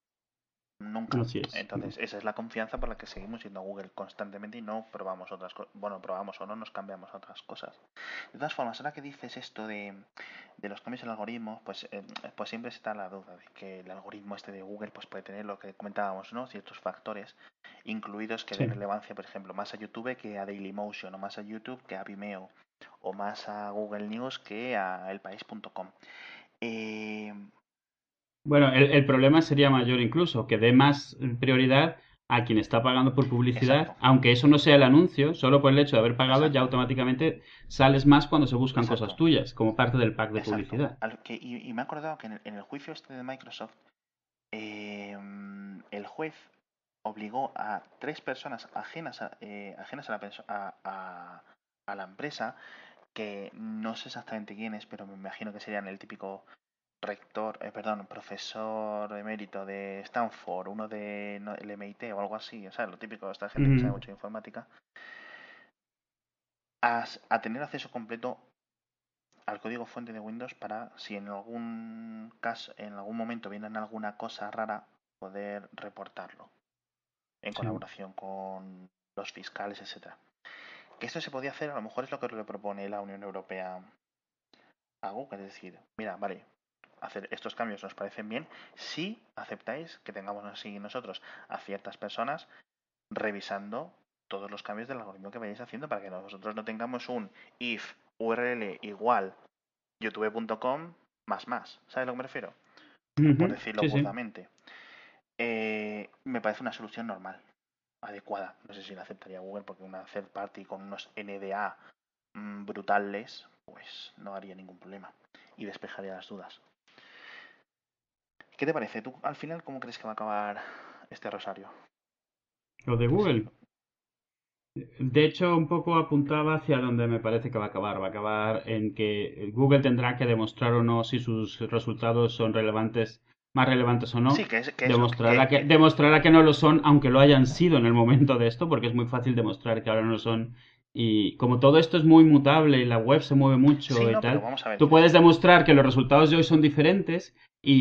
Nunca. Así es. Entonces, esa es la confianza por la que seguimos yendo a Google constantemente y no probamos otras cosas. Bueno, probamos o no nos cambiamos a otras cosas. De todas formas, ahora que dices esto de los cambios en el algoritmo, pues siempre está la duda de que el algoritmo este de Google pues puede tener lo que comentábamos, ¿no? Ciertos factores, incluidos que den Sí. relevancia, por ejemplo, más a YouTube que a Dailymotion, o más a YouTube que a Vimeo, o más a Google News que a elpaís.com. Eh, Bueno, el problema sería mayor incluso, que dé más prioridad a quien está pagando por exacto, publicidad, aunque eso no sea el anuncio, solo por el hecho de haber pagado ya exacto, automáticamente sales más cuando se buscan cosas exacto. tuyas, como parte del pack de Exacto. publicidad. Y me he acordado que en el juicio este de Microsoft, eh, el juez obligó a 3 personas ajenas a la empresa, que no sé exactamente quién es, pero me imagino que serían el típico profesor emérito de Stanford, uno de el MIT o algo así, o sea, lo típico de esta gente que sabe Ujú. mucho de informática, a tener acceso completo al código fuente de Windows para, si en algún caso, en algún momento vienen alguna cosa rara, poder reportarlo en Sí. colaboración con los fiscales, etcétera. Que esto se podía hacer, a lo mejor es lo que le propone la Unión Europea a Google, es decir, mira, vale, hacer estos cambios nos parecen bien si aceptáis que tengamos así nosotros a ciertas personas revisando todos los cambios del algoritmo que vayáis haciendo para que nosotros no tengamos un if URL igual youtube.com más. ¿Sabes a lo que me refiero? Por Ujú. decirlo Sí, sí. burdamente. Me parece una solución normal, adecuada. No sé si la aceptaría Google porque una third party con unos NDA brutales, pues no haría ningún problema y despejaría las dudas. ¿Qué te parece? ¿Tú al final cómo crees que va a acabar este rosario? Lo de Sí, Google. De hecho, un poco apuntaba hacia donde me parece que va a acabar. Va a acabar en que Google tendrá que demostrar o no si sus resultados son relevantes, más relevantes o sí, no. que es lo Demostrará que no lo son, aunque lo hayan sido en el momento de esto, porque es muy fácil demostrar que ahora no lo son. Y como todo esto es muy mutable y la web se mueve Sí, mucho y no, pero tal, vamos a ver, tú quiero puedes decir, demostrar que los resultados de hoy son diferentes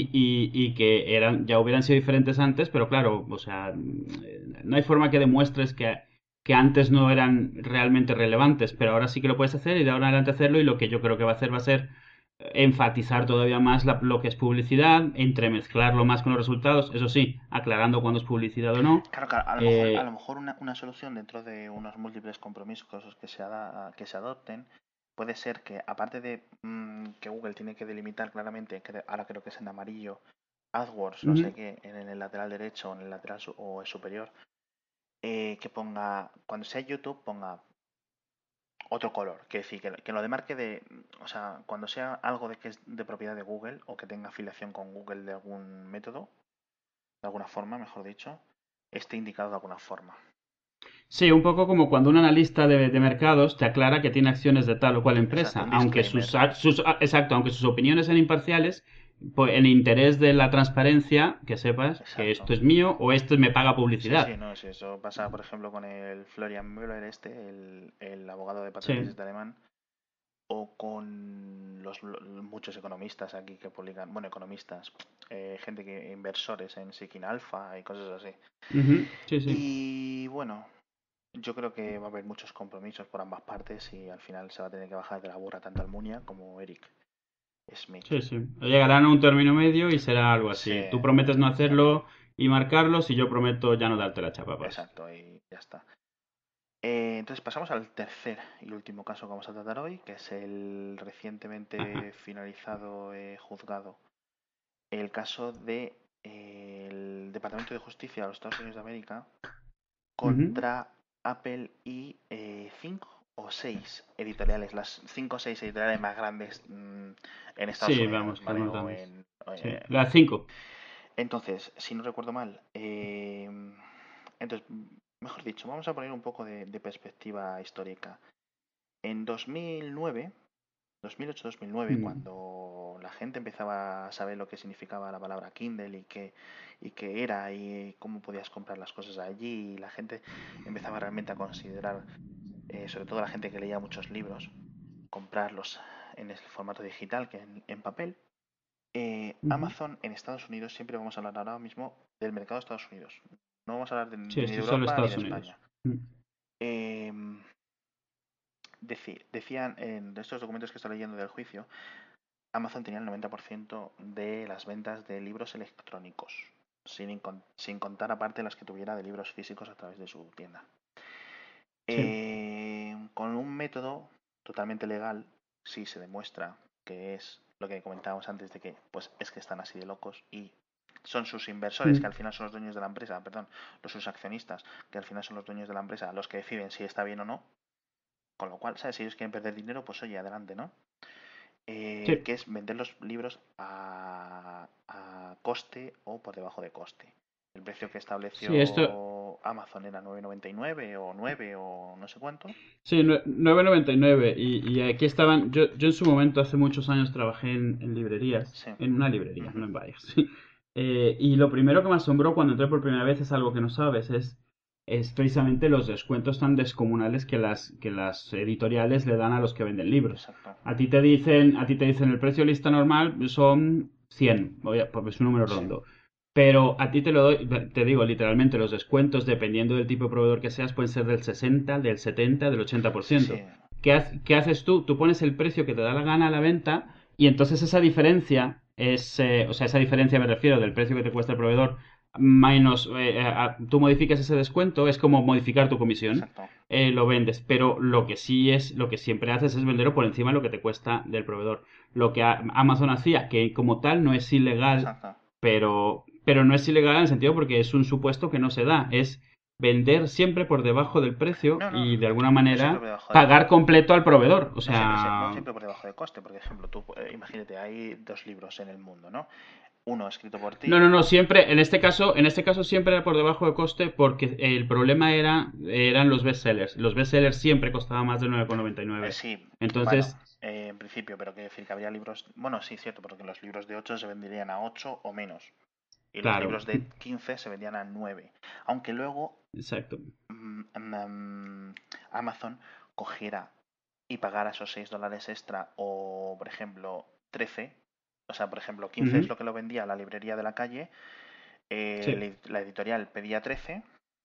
y que ya hubieran sido diferentes antes, pero claro, o sea, no hay forma que demuestres que antes no eran realmente relevantes, pero ahora sí que lo puedes hacer y de ahora en adelante hacerlo y lo que yo creo que va a hacer va a ser enfatizar todavía más lo que es publicidad, entremezclarlo más con los resultados, eso sí, aclarando cuándo es publicidad o no. claro, claro, a lo Eh, mejor una solución dentro de unos múltiples compromisos que se adopten puede ser que, aparte de que Google tiene que delimitar claramente, que ahora creo que es en amarillo, AdWords, no sé Ujú. qué, en el lateral derecho o en el lateral o el superior, que ponga, cuando sea YouTube, ponga otro color, que decir, que lo demarque de, o sea, cuando sea algo de que es de propiedad de Google o que tenga afiliación con Google de algún método, de alguna forma, mejor dicho, esté indicado de alguna forma. Sí, un poco como cuando un analista de mercados te aclara que tiene acciones de tal o cual Exacto, empresa, un aunque disclaimer. exacto, aunque sus opiniones sean imparciales, pues en interés de la transparencia, que sepas que Exacto. esto es mío o esto me paga Sí, sí, publicidad. no, sí, eso pasa, por ejemplo, con el Florian Müller el abogado de patentes Sí. este alemán, o con muchos economistas aquí que publican, bueno, economistas, gente que inversores en Seeking Alpha y cosas así. Ujú. Sí, sí. Y bueno, yo creo que va a haber muchos compromisos por ambas partes y al final se va a tener que bajar de la burra tanto Almunia como Eric Smith. Sí, sí. Llegarán a un término medio y será algo Sí, así. Tú prometes no efectivamente. hacerlo y marcarlo si yo prometo ya no darte la chapa, pues. Exacto, y ya está. Entonces pasamos al tercer y último caso que vamos a tratar hoy, que es el recientemente finalizado juzgado, el caso de el Departamento de Justicia de los Estados Unidos de América Ujú. contra Apple y 5 o 6 editoriales, las 5 o 6 editoriales más grandes en Estados Sí, Unidos, vamos, las ¿vale? más grandes. Sí. Eh, Las cinco. entonces, si no recuerdo mal, entonces, mejor dicho, vamos a poner un poco de perspectiva histórica. En 2009, 2008-2009, Mm. cuando la gente empezaba a saber lo que significaba la palabra Kindle y qué era y cómo podías comprar las cosas allí, y la gente empezaba realmente a considerar, sobre todo la gente que leía muchos libros, comprarlos en el formato digital que en papel. Ujú. Amazon en Estados Unidos, siempre vamos a hablar ahora mismo del mercado de Estados Unidos. No vamos a hablar Sí, ni de sí, solo Europa ni de Estados Unidos. España. Mm. Em, decían en estos documentos que estoy leyendo del juicio, Amazon tenía el 90% de las ventas de libros electrónicos, sin contar aparte las que tuviera de libros físicos a través de su tienda. Sí. Con un método totalmente legal, si se demuestra que es lo que comentábamos antes de que pues es que están así de locos y son sus inversores, que Mm. al final son los dueños de la empresa, perdón, sus accionistas, que al final son los dueños de la empresa, los que deciden si está bien o no, con lo cual, ¿sabes? Si ellos quieren perder dinero, pues oye, adelante, ¿no? Sí. Que es vender los libros a coste o por debajo de coste. El precio que Sí, esto, estableció Amazon era 9,99 o 9 o no sé cuánto. sí, 9,99 y aquí estaban, yo en su momento hace muchos años trabajé en librerías, Sí. en una librería, Ujú. no en varias. Y lo primero que me asombró cuando entré por primera vez es algo que no sabes, es precisamente los descuentos tan descomunales que las editoriales le dan a los que venden libros. Exacto. A ti te dicen el precio lista normal son 100, porque es un número Sí. redondo. Pero a ti te lo doy, te digo literalmente, los descuentos, dependiendo del tipo de proveedor que seas, pueden ser del 60, del 70, del Sí, 80%. sí. ¿Qué haces tú? Tú pones el precio que te da la gana a la venta y entonces esa diferencia o sea, esa diferencia me refiero del precio que te cuesta el proveedor menos, tú modificas ese descuento, es como modificar tu comisión, Exacto. lo vendes, pero lo que siempre haces es venderlo por encima de lo que te cuesta del proveedor. Lo que Amazon hacía, que como tal no es ilegal, Exacto. pero no es ilegal en el sentido porque es un supuesto que no se da. Es vender siempre por debajo del precio No, no, y de alguna no siempre manera por debajo de pagar completo al proveedor. O no sea, siempre por debajo de coste. Por ejemplo, tú imagínate, hay dos libros en el mundo, ¿no? Uno escrito por no, ti. no, no, siempre, en este caso siempre era por debajo de coste porque el problema eran los bestsellers. Los bestsellers siempre costaban más de 9,99. Sí, bueno, Entonces, en principio, pero quiero decir que habría libros. Bueno, sí, cierto, porque los libros de 8 se venderían a 8 o menos. Y los claro, libros de 15 se vendían a 9. Aunque luego exacto. Amazon cogiera y pagara esos $6 extra o, por ejemplo, 13. O sea, por ejemplo, 15 es Ujú, lo que lo vendía a la librería de la calle. sí. La editorial pedía 13.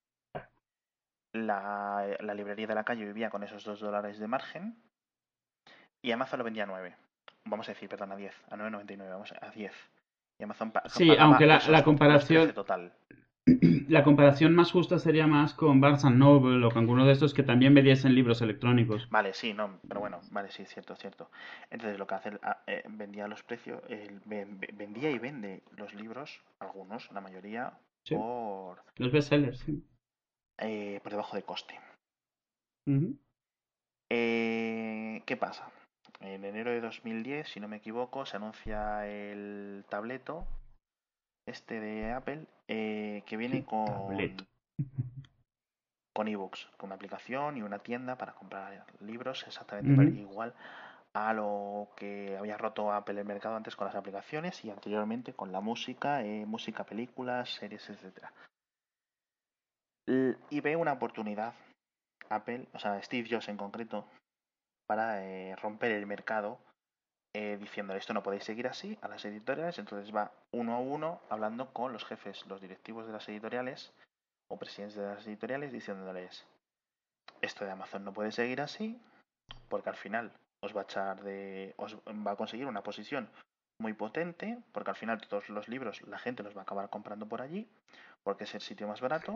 La librería de la calle vivía con esos $2 de margen. Y Amazon lo vendía a 9. Vamos a decir, perdón, a 10. A 9,99, vamos a 10. Y Amazon Sí, pagaba aunque la, esos la otros 13 comparación, total. la comparación más justa sería más con Barnes Noble o con alguno de estos que también vendiesen libros electrónicos. Vale, sí, no, pero bueno, vale, sí, cierto, cierto. Entonces lo que hace, vendía los precios, vendía y vende los libros, algunos, la mayoría, Sí, los bestsellers, sí. por debajo de coste. Ujú, ¿Qué pasa? En enero de 2010, si no me equivoco, se anuncia el tableto este de Apple, que viene tableto. con ebooks, con una aplicación y una tienda para comprar libros exactamente Ujú. igual a lo que había roto Apple el mercado antes con las aplicaciones y anteriormente con la música, música, películas, series, etcétera. Y ve una oportunidad Apple, o sea, Steve Jobs en concreto, para romper el mercado diciendo esto no podéis seguir así a las editoriales, entonces va uno a uno hablando con los jefes, los directivos de las editoriales o presidentes de las editoriales diciéndoles esto de Amazon no puede seguir así porque al final os va a conseguir una posición muy potente, porque al final todos los libros la gente los va a acabar comprando por allí, porque es el sitio más barato.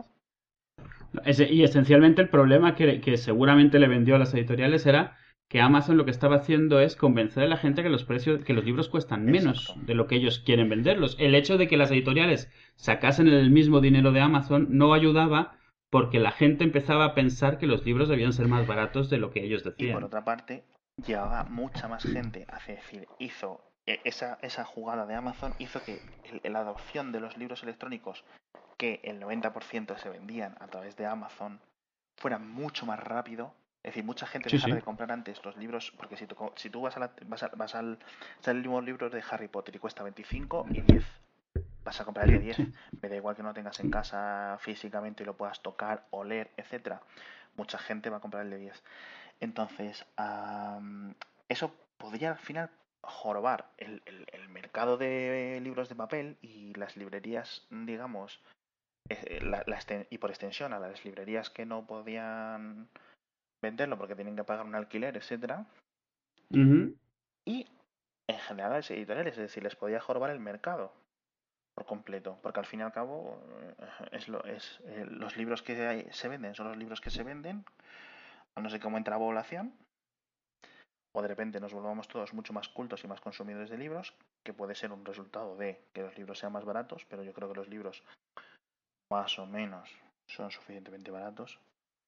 Y esencialmente el problema que seguramente le vendió a las editoriales era que Amazon lo que estaba haciendo es convencer a la gente que los libros cuestan menos Exacto. de lo que ellos quieren venderlos. El hecho de que las editoriales sacasen el mismo dinero de Amazon no ayudaba porque la gente empezaba a pensar que los libros debían ser más baratos de lo que ellos Y por decían. otra parte, llevaba mucha más gente, hace decir, hizo esa jugada de Amazon, hizo que la adopción de los libros electrónicos, que el 90% se vendían a través de Amazon, fuera mucho más rápido. Es decir, mucha gente Sí, dejara sí. de comprar antes los libros, porque si tú vas al sale el mismo libro de Harry Potter y cuesta 25 y 10, vas a comprar el de 10. Sí. Me da igual que no tengas en casa físicamente y lo puedas tocar, oler, etcétera. Mucha gente va a comprar el de 10. Entonces, eso podría al final jorobar el mercado de libros de papel y las librerías, digamos, y por extensión a las librerías que no podían venderlo porque tienen que pagar un alquiler, etcétera, Ujú. y en general a las editoriales, es decir, les podía jorobar el mercado por completo, porque al fin y al cabo los libros que se venden son los libros que se venden, a no ser que aumente la población, o de repente nos volvamos todos mucho más cultos y más consumidores de libros, que puede ser un resultado de que los libros sean más baratos, pero yo creo que los libros más o menos son suficientemente baratos.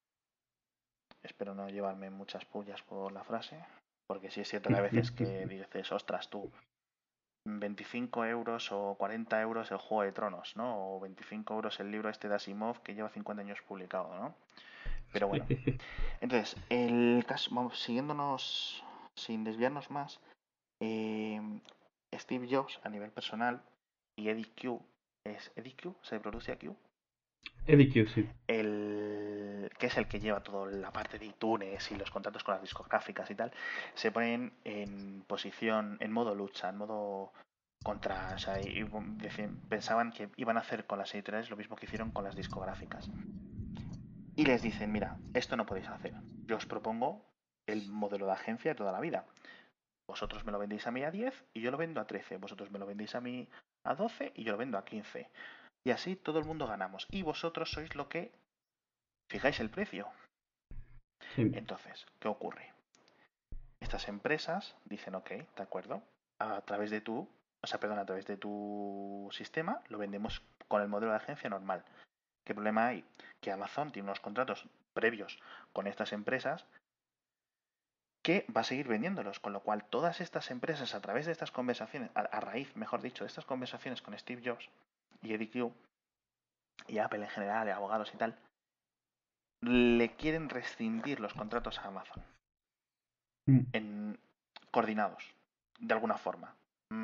Espero no llevarme muchas pullas por la frase, porque sí es cierto que a veces que dices, ostras tú, €25 o €40 el Juego de Tronos, ¿no? O 25 euros el libro este de Asimov que lleva 50 años publicado, ¿no? Pero bueno. Entonces, el caso, vamos, siguiéndonos, sin desviarnos más, eh, Steve Jobs a nivel personal y Eddie Q, ¿es Eddie Q? ¿Se pronuncia Q? Eddie Q, sí. Que es el que lleva toda la parte de iTunes y los contratos con las discográficas y tal, se ponen en posición, en modo lucha, en modo contra, o sea, pensaban que iban a hacer con las editoriales lo mismo que hicieron con las discográficas. Y les dicen, mira, esto no podéis hacer. Yo os propongo el modelo de agencia de toda la vida. Vosotros me lo vendéis a mí a 10 y yo lo vendo a 13. Vosotros me lo vendéis a mí a 12 y yo lo vendo a 15. Y así todo el mundo ganamos. Y vosotros sois lo que fijáis el precio. Sí. Entonces, ¿qué ocurre? Estas empresas dicen, ok, de acuerdo, a través de a través de tu sistema lo vendemos con el modelo de agencia normal. ¿Qué problema hay? Que Amazon tiene unos contratos previos con estas empresas que va a seguir vendiéndolos, con lo cual todas estas empresas a través de estas conversaciones, a raíz, mejor dicho, de estas conversaciones con Steve Jobs y Eddie Q y Apple en general, y abogados y tal, le quieren rescindir los contratos a Amazon en coordinados, de alguna forma.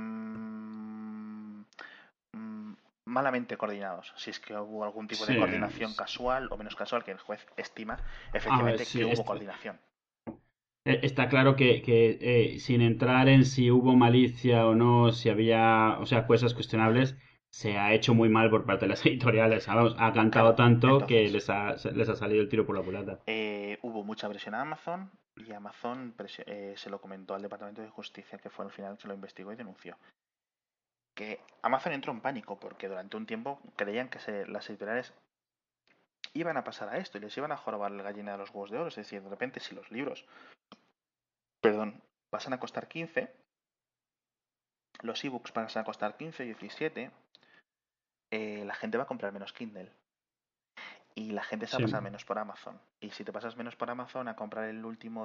Malamente coordinados, si es que hubo algún tipo de Sí. coordinación casual o menos casual, que el juez estima A ver, efectivamente sí, que hubo coordinación. está claro que sin entrar en si hubo malicia o no, si había, o sea, cosas cuestionables, se ha hecho muy mal por parte de las editoriales. Vamos, ha cantado Claro, tanto que entonces, les ha salido el tiro por la culata. hubo mucha presión a Amazon y Amazon se lo comentó al Departamento de Justicia, que fue al final que lo investigó y denunció. Que Amazon entró en pánico porque durante un tiempo creían que las editoriales iban a pasar a esto y les iban a jorobar la gallina de los huevos de oro. Es decir, de repente si los libros, perdón, pasan a costar 15, los ebooks pasan a costar 15 o 17, la gente va a comprar menos Kindle. Y la gente se va a Sí. pasar menos por Amazon. Y si te pasas menos por Amazon a comprar el último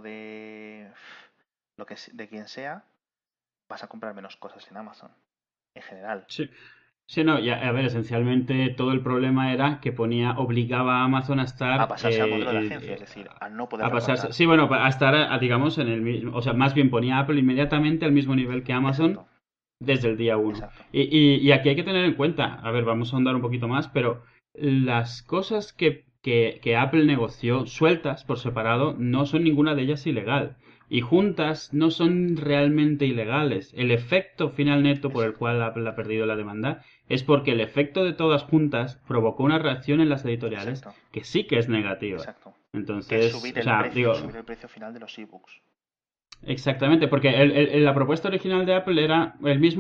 de quien sea, vas a comprar menos cosas en Amazon. En general. Sí. Sí, no, ya, a ver, esencialmente todo el problema era que obligaba a Amazon a A estar, pasarse al modelo de agencia, es decir, a no poder a pasarse, recortar. sí, bueno, a estar, digamos, en el mismo, o sea, más bien ponía a Apple inmediatamente al mismo nivel que Amazon Exacto, desde el día uno. exacto. Y aquí hay que tener en cuenta, a ver, vamos a ahondar un poquito más, pero las cosas que Apple negoció sueltas por separado no son ninguna de ellas ilegal. Y juntas no son realmente ilegales. El efecto final neto por el Exacto, cual Apple ha perdido la demanda es porque el efecto de todas juntas provocó una reacción en las editoriales exacto, que sí que es negativa. exacto. Que es Entonces, o sea, subir digo, el precio final de los ebooks. exactamente, porque la propuesta original de Apple era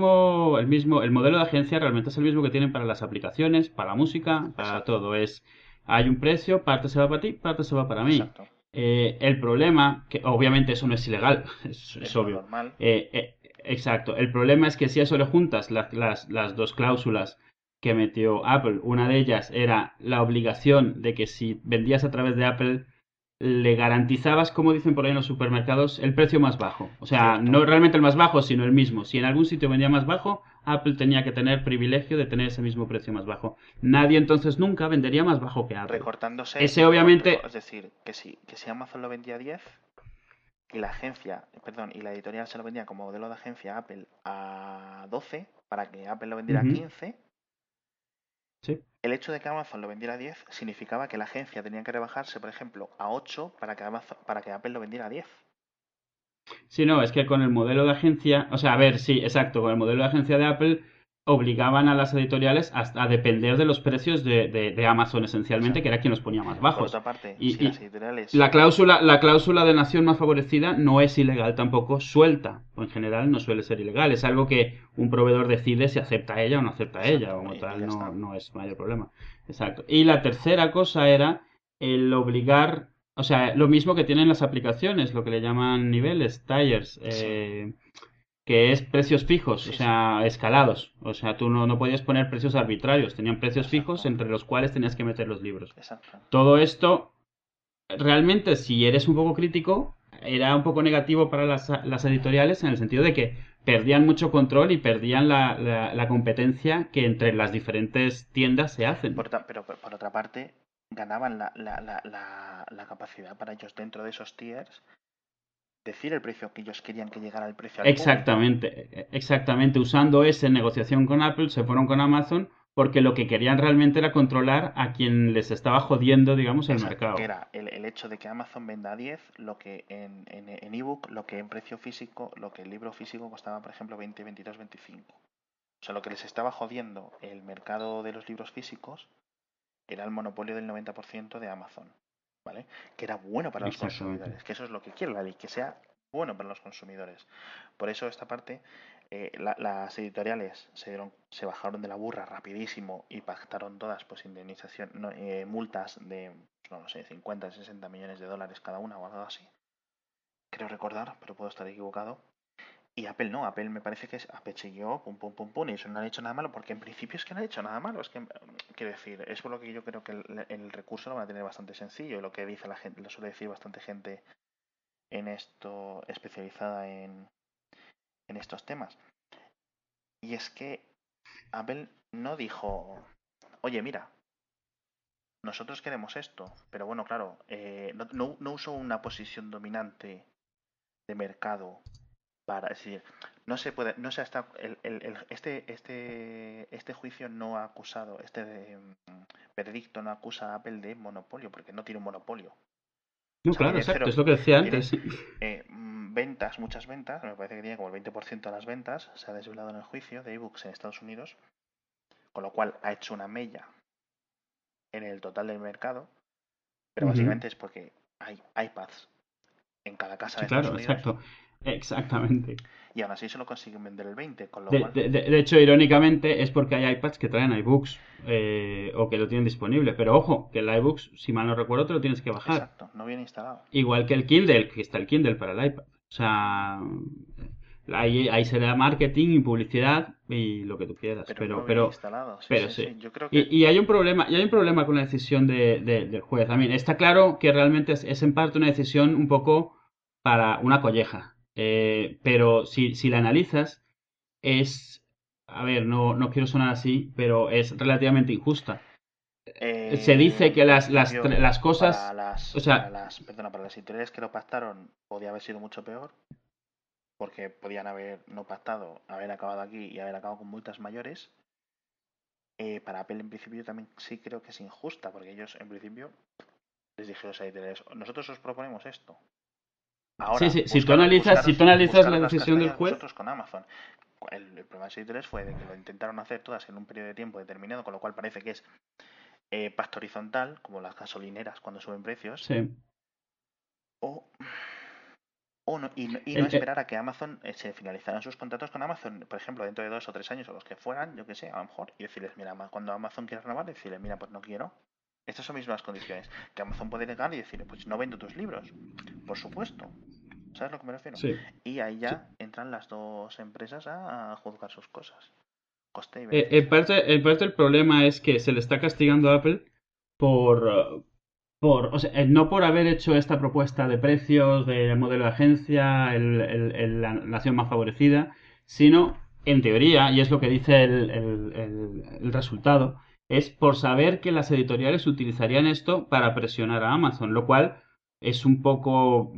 el modelo de agencia realmente es el mismo que tienen para las aplicaciones, para la música, para Exacto, todo. Hay un precio, parte se va para ti, parte se va para mí. exacto. El problema, que obviamente eso no es ilegal, es Es lo obvio. normal. Exacto. El problema es que si a eso le juntas las dos cláusulas que metió Apple, una de ellas era la obligación de que si vendías a través de Apple le garantizabas, como dicen por ahí en los supermercados, el precio más bajo. O sea, Cierto. no realmente el más bajo, sino el mismo. Si en algún sitio vendía más bajo, Apple tenía que tener privilegio de tener ese mismo precio más bajo. Nadie entonces nunca vendería más bajo que Apple. Recortándose, Ese obviamente... es decir, que si Amazon lo vendía a 10 y la agencia, perdón, y la editorial se lo vendía como modelo de agencia a Apple a 12 para que Apple lo vendiera a Ujú, 15, sí. el hecho de que Amazon lo vendiera a 10 significaba que la agencia tenía que rebajarse, por ejemplo, a 8 para que Apple lo vendiera a 10. Sí, no, es que con el modelo de agencia, o sea, a ver, sí, exacto, con el modelo de agencia de Apple obligaban a las editoriales a depender de los precios de Amazon esencialmente, que Exacto. era quien los ponía más Por bajos. otra parte, si las Y editoriales... la cláusula de nación más favorecida no es ilegal tampoco, suelta, o en general no suele ser ilegal, es algo que un proveedor decide si acepta ella o no acepta ella, Exacto, como y tal ya no, está. no es mayor problema. Exacto. Y la tercera cosa era el obligar, o sea, lo mismo que tienen las aplicaciones, lo que le llaman niveles, tiers, Sí, que es precios fijos, o sí, sí, sea, escalados. O sea, tú no podías poner precios arbitrarios, tenían precios fijos exacto, entre los cuales tenías que meter los libros. exacto. Todo esto, realmente, si eres un poco crítico, era un poco negativo para las editoriales en el sentido de que perdían mucho control y perdían la competencia que entre las diferentes tiendas se hacen. Pero por otra parte, ganaban la capacidad para ellos dentro de esos tiers decir el precio que ellos querían que llegara el precio al público. Exactamente. Usando esa negociación con Apple, se fueron con Amazon porque lo que querían realmente era controlar a quien les estaba jodiendo, digamos, el Exacto, que mercado. era el hecho de que Amazon venda a 10 lo que en ebook, lo que en precio físico, lo que el libro físico costaba, por ejemplo, 20, 22, 25. O sea, lo que les estaba jodiendo el mercado de los libros físicos era el monopolio del 90% de Amazon, ¿vale? Que era bueno para los Exactamente. consumidores, que eso es lo que quiere la ley, que sea bueno para los consumidores. Por eso esta parte, las editoriales se bajaron de la burra rapidísimo y pactaron todas pues indemnización, no, multas de, pues, no lo sé, 50, 60 millones de dólares cada una o algo así. Creo recordar, pero puedo estar equivocado. Y Apple no, Apple me parece que Apple siguió, pum, pum, pum, pum, y eso no han hecho nada malo, porque en principio es que no han hecho nada malo, es que, quiero decir, es por lo que yo creo que el recurso lo van a tener bastante sencillo, y lo que dice la gente, lo suele decir bastante gente en esto, especializada en estos temas. Y es que Apple no dijo, oye, mira, nosotros queremos esto, pero bueno, claro, no usó una posición dominante de mercado para, es decir, no se puede, no se hasta este juicio no ha acusado, veredicto no acusa a Apple de monopolio, porque no tiene un monopolio. O No, sea, claro, tiene exacto, cero, es lo que decía tiene antes. ventas, muchas ventas, me parece que tiene como el 20% de las ventas, se ha desvelado en el juicio de ebooks en Estados Unidos, con lo cual ha hecho una mella en el total del mercado, pero Ujú. básicamente es porque hay iPads en cada casa de Sí, Estados claro, Unidos exacto. Exactamente. y aún así solo consiguen vender el 20, con lo De, cual, de- de- de hecho, irónicamente, es porque hay iPads que traen iBooks o que lo tienen disponible. Pero ojo, que el iBooks, si mal no recuerdo, te lo tienes que bajar. exacto, no viene instalado. Igual que el Kindle, que está el Kindle para el iPad. O sea, ahí será marketing y publicidad y lo que tú quieras. Pero Pero, no viene pero, instalado, sí, pero sí, sí. sí. Yo creo que Y hay un problema con la decisión del juez. A mí, está claro que realmente es en parte una decisión un poco para una colleja. Pero si la analizas, es, a ver, no quiero sonar así, pero es relativamente injusta. Se dice que en las principio cosas, o sea, para las editoriales que lo pactaron podía haber sido mucho peor, porque podían haber no pactado, haber acabado aquí y haber acabado con multas mayores. Para Apple en principio también sí creo que es injusta, porque ellos en principio les dijeron a los editoriales, nosotros os proponemos esto. sí, Ahora, sí, si tú analizas la buscaros las decisión del castañas juez, vosotros con Amazon. El problema de los editores fue de que lo intentaron hacer todas en un periodo de tiempo determinado, con lo cual parece que es pacto horizontal, como las gasolineras cuando suben precios, sí. o, y no El- esperar a que Amazon se finalizaran sus contratos con Amazon, por ejemplo, dentro de 2 o 3 años o los que fueran, yo que sé, a lo mejor, y decirles, mira, cuando Amazon quiera renovar, decirle, mira, pues no quiero. Estas son mis mismas condiciones. Que Amazon puede negar y decirle, pues no vendo tus libros. Por supuesto. ¿Sabes a lo que me refiero? sí, Y ahí sí. ya entran las dos empresas a juzgar sus cosas. Coste y beneficio. En parte el problema es que se le está castigando a Apple por, o sea, no por haber hecho esta propuesta de precios, de modelo de agencia, la nación más favorecida, sino, en teoría, y es lo que dice el resultado, es por saber que las editoriales utilizarían esto para presionar a Amazon, lo cual es un poco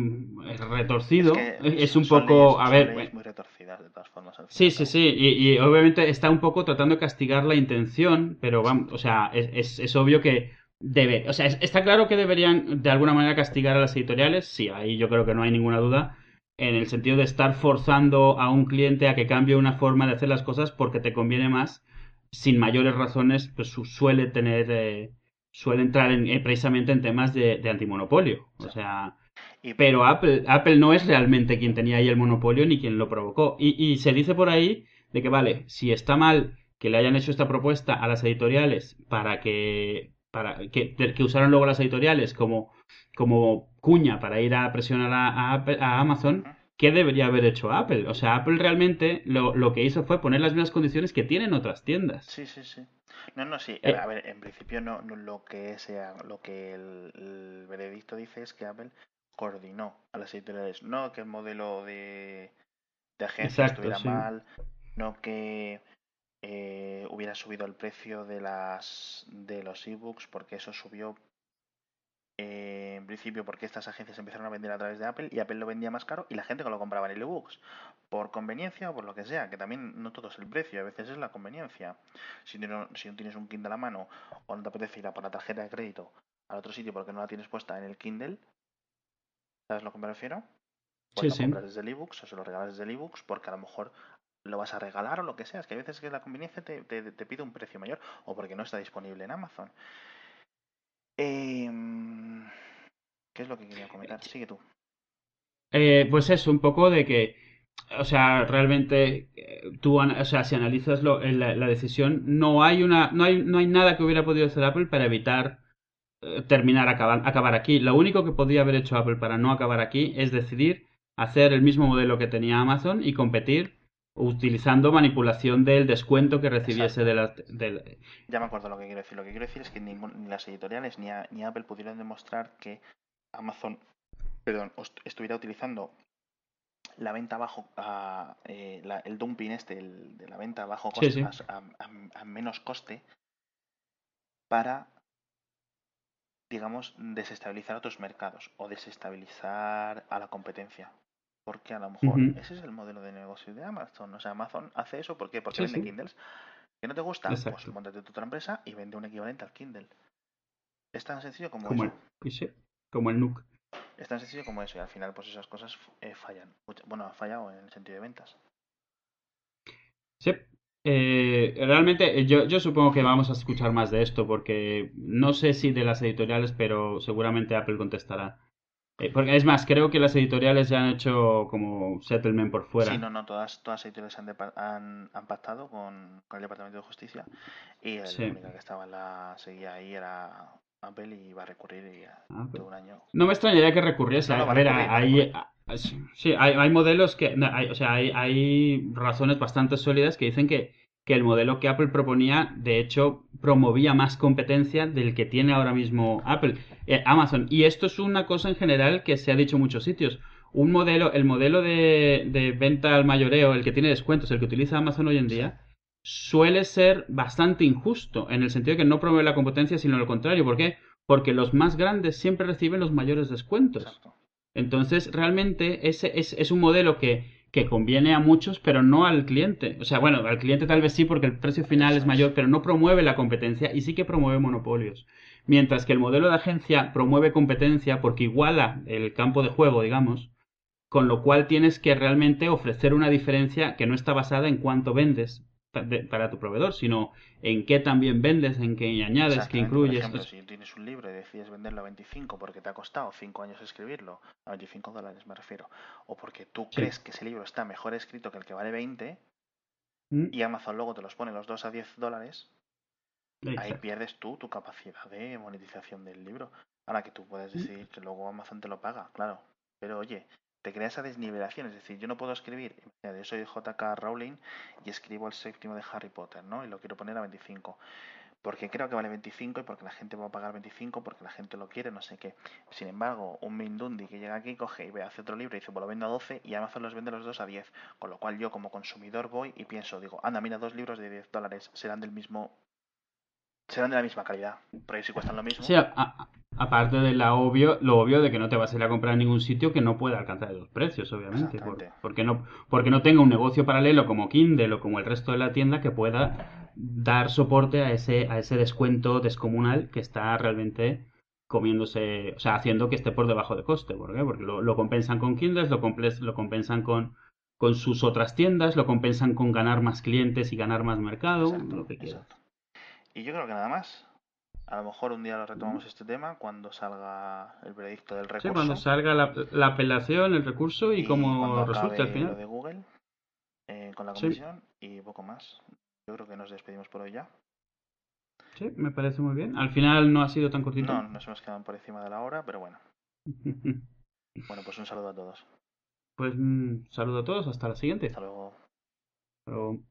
Es retorcido, que es un poco, a son ver, leyes muy retorcidas, de todas formas, al fin y sí, al sí, cabo. sí, y obviamente está un poco tratando de castigar la intención, pero vamos, o sea, es obvio que debe, o sea, está claro que deberían de alguna manera castigar a las editoriales, sí, ahí yo creo que no hay ninguna duda, en el sentido de estar forzando a un cliente a que cambie una forma de hacer las cosas porque te conviene más, sin mayores razones, pues suele entrar precisamente en temas de antimonopolio, o Sí. sea, Y pero Apple no es realmente quien tenía ahí el monopolio ni quien lo provocó. Y se dice por ahí de que, vale, si está mal que le hayan hecho esta propuesta a las editoriales que usaron luego las editoriales como cuña para ir a presionar a Amazon, ujú, ¿qué debería haber hecho Apple? O sea, Apple realmente lo que hizo fue poner las mismas condiciones que tienen otras tiendas. sí, sí, sí. No, no, sí. A Eh, ver, en principio lo que el veredicto dice es que Apple coordinó a las editoriales, no que el modelo de agencia Exacto, estuviera sí. mal, no que hubiera subido el precio de los ebooks, porque eso subió en principio porque estas agencias empezaron a vender a través de Apple y Apple lo vendía más caro y la gente que lo compraba en el ebooks por conveniencia o por lo que sea, que también no todo es el precio, a veces es la conveniencia. Si no tienes un Kindle a mano o no te apetece ir a por la tarjeta de crédito al otro sitio porque no la tienes puesta en el Kindle, ¿sabes a lo que me refiero? Pues Sí, lo sí. compras desde el ebooks o se lo regalas desde el ebooks porque a lo mejor lo vas a regalar o lo que sea. Es que hay veces que la conveniencia te pide un precio mayor o porque no está disponible en Amazon. Em, ¿Qué es lo que quería comentar? Sigue tú. Pues eso, un poco de que, o sea, realmente o sea, si analizas la decisión, no hay nada que hubiera podido hacer Apple para evitar acabar aquí. Lo único que podía haber hecho Apple para no acabar aquí es decidir hacer el mismo modelo que tenía Amazon y competir utilizando manipulación del descuento que recibiese Exacto. del... Ya me acuerdo lo que quiero decir. Lo que quiero decir es que ni las editoriales ni Apple pudieron demostrar que Amazon, perdón, estuviera utilizando la venta bajo, el dumping de la venta a bajo Sí, coste, sí. a menos coste, para, digamos, desestabilizar otros mercados o desestabilizar a la competencia. Porque a lo mejor Ujú. ese es el modelo de negocio de Amazon. O sea, Amazon hace eso ¿por qué? Porque Sí, vende sí. Kindles. ¿Que no te gusta? Pues Exacto. móntate tu otra empresa y vende un equivalente al Kindle. Es tan sencillo como Como eso. el, y sí, como el NUC. Es tan sencillo como eso. Y al final, pues esas cosas fallan. Bueno, ha fallado en el sentido de ventas. Sí. Realmente yo supongo que vamos a escuchar más de esto porque no sé si de las editoriales, pero seguramente Apple contestará. Porque es más, creo que las editoriales ya han hecho como settlement por Sí, fuera. no, todas las editoriales han pactado con el Departamento de Justicia y la Sí. única que estaba seguía ahí era Apple y iba a recurrir y ya Ah, de un año. no me extrañaría que recurriese. No, no, A va a ver, recurrir, va a recurrir. sí, sí, hay modelos que, no, o sea, hay razones bastante sólidas que dicen que el modelo que Apple proponía, de hecho, promovía más competencia del que tiene ahora mismo Amazon. Y esto es una cosa en general que se ha dicho en muchos sitios. El modelo de venta al mayoreo, el que tiene descuentos, el que utiliza Amazon hoy en Sí, día, suele ser bastante injusto, en el sentido de que no promueve la competencia, sino lo contrario. ¿Por qué? Porque los más grandes siempre reciben los mayores descuentos. exacto. Entonces, realmente ese es un modelo que conviene a muchos, pero no al cliente. O sea, bueno, al cliente tal vez sí, porque el precio final es Eso es. mayor, pero no promueve la competencia y sí que promueve monopolios. Mientras que el modelo de agencia promueve competencia porque iguala el campo de juego, digamos, con lo cual tienes que realmente ofrecer una diferencia que no está basada en cuánto vendes para tu proveedor, sino en qué también vendes, en qué añades, qué Exactamente. Por incluyes. ejemplo, si tienes un libro y decides venderlo a 25 porque te ha costado 5 años escribirlo, a $25 me refiero, o porque tú Sí. crees que ese libro está mejor escrito que el que vale 20 Mm, y Amazon luego te los pone los dos a $10, ahí exacto. pierdes tú tu capacidad de monetización del libro. Ahora que tú puedes Mm, decir que luego Amazon te lo paga, claro. Pero oye, te crea esa desnivelación. Es decir, yo no puedo escribir, yo soy J.K. Rowling y escribo el séptimo de Harry Potter, ¿no? Y lo quiero poner a 25. Porque creo que vale 25 y porque la gente va a pagar 25, porque la gente lo quiere, no sé qué. Sin embargo, un Mindundi que llega aquí, coge y ve, hace otro libro y dice, pues lo vendo a 12 y Amazon los vende los dos a 10. Con lo cual yo como consumidor voy y pienso, digo, anda, mira, dos libros de $10 serán de la misma calidad, pero si cuestan lo sí, mismo, aparte de lo obvio de que no te vas a ir a comprar en ningún sitio que no pueda alcanzar esos precios, obviamente, exactamente, porque no tenga un negocio paralelo como Kindle o como el resto de la tienda que pueda dar soporte a ese descuento descomunal que está realmente comiéndose, o sea, haciendo que esté por debajo de coste. ¿Por qué? Porque lo compensan con Kindles, lo compensan con sus otras tiendas, lo compensan con ganar más clientes y ganar más mercado, exacto, lo que quieras. exacto. Y yo creo que nada más. A lo mejor un día lo retomamos este tema cuando salga el veredicto del Sí, cuando recurso salga la apelación, el recurso y y cuando cómo resulte al acabe lo final. de Google con la Sí, comisión y poco más. Yo creo que nos despedimos por hoy ya. sí, me parece muy bien. Al final no ha sido tan cortito. No, nos hemos quedado por encima de la hora, pero bueno. Bueno, pues un saludo a todos. Pues saludo a todos, hasta la Hasta siguiente. luego. Hasta luego.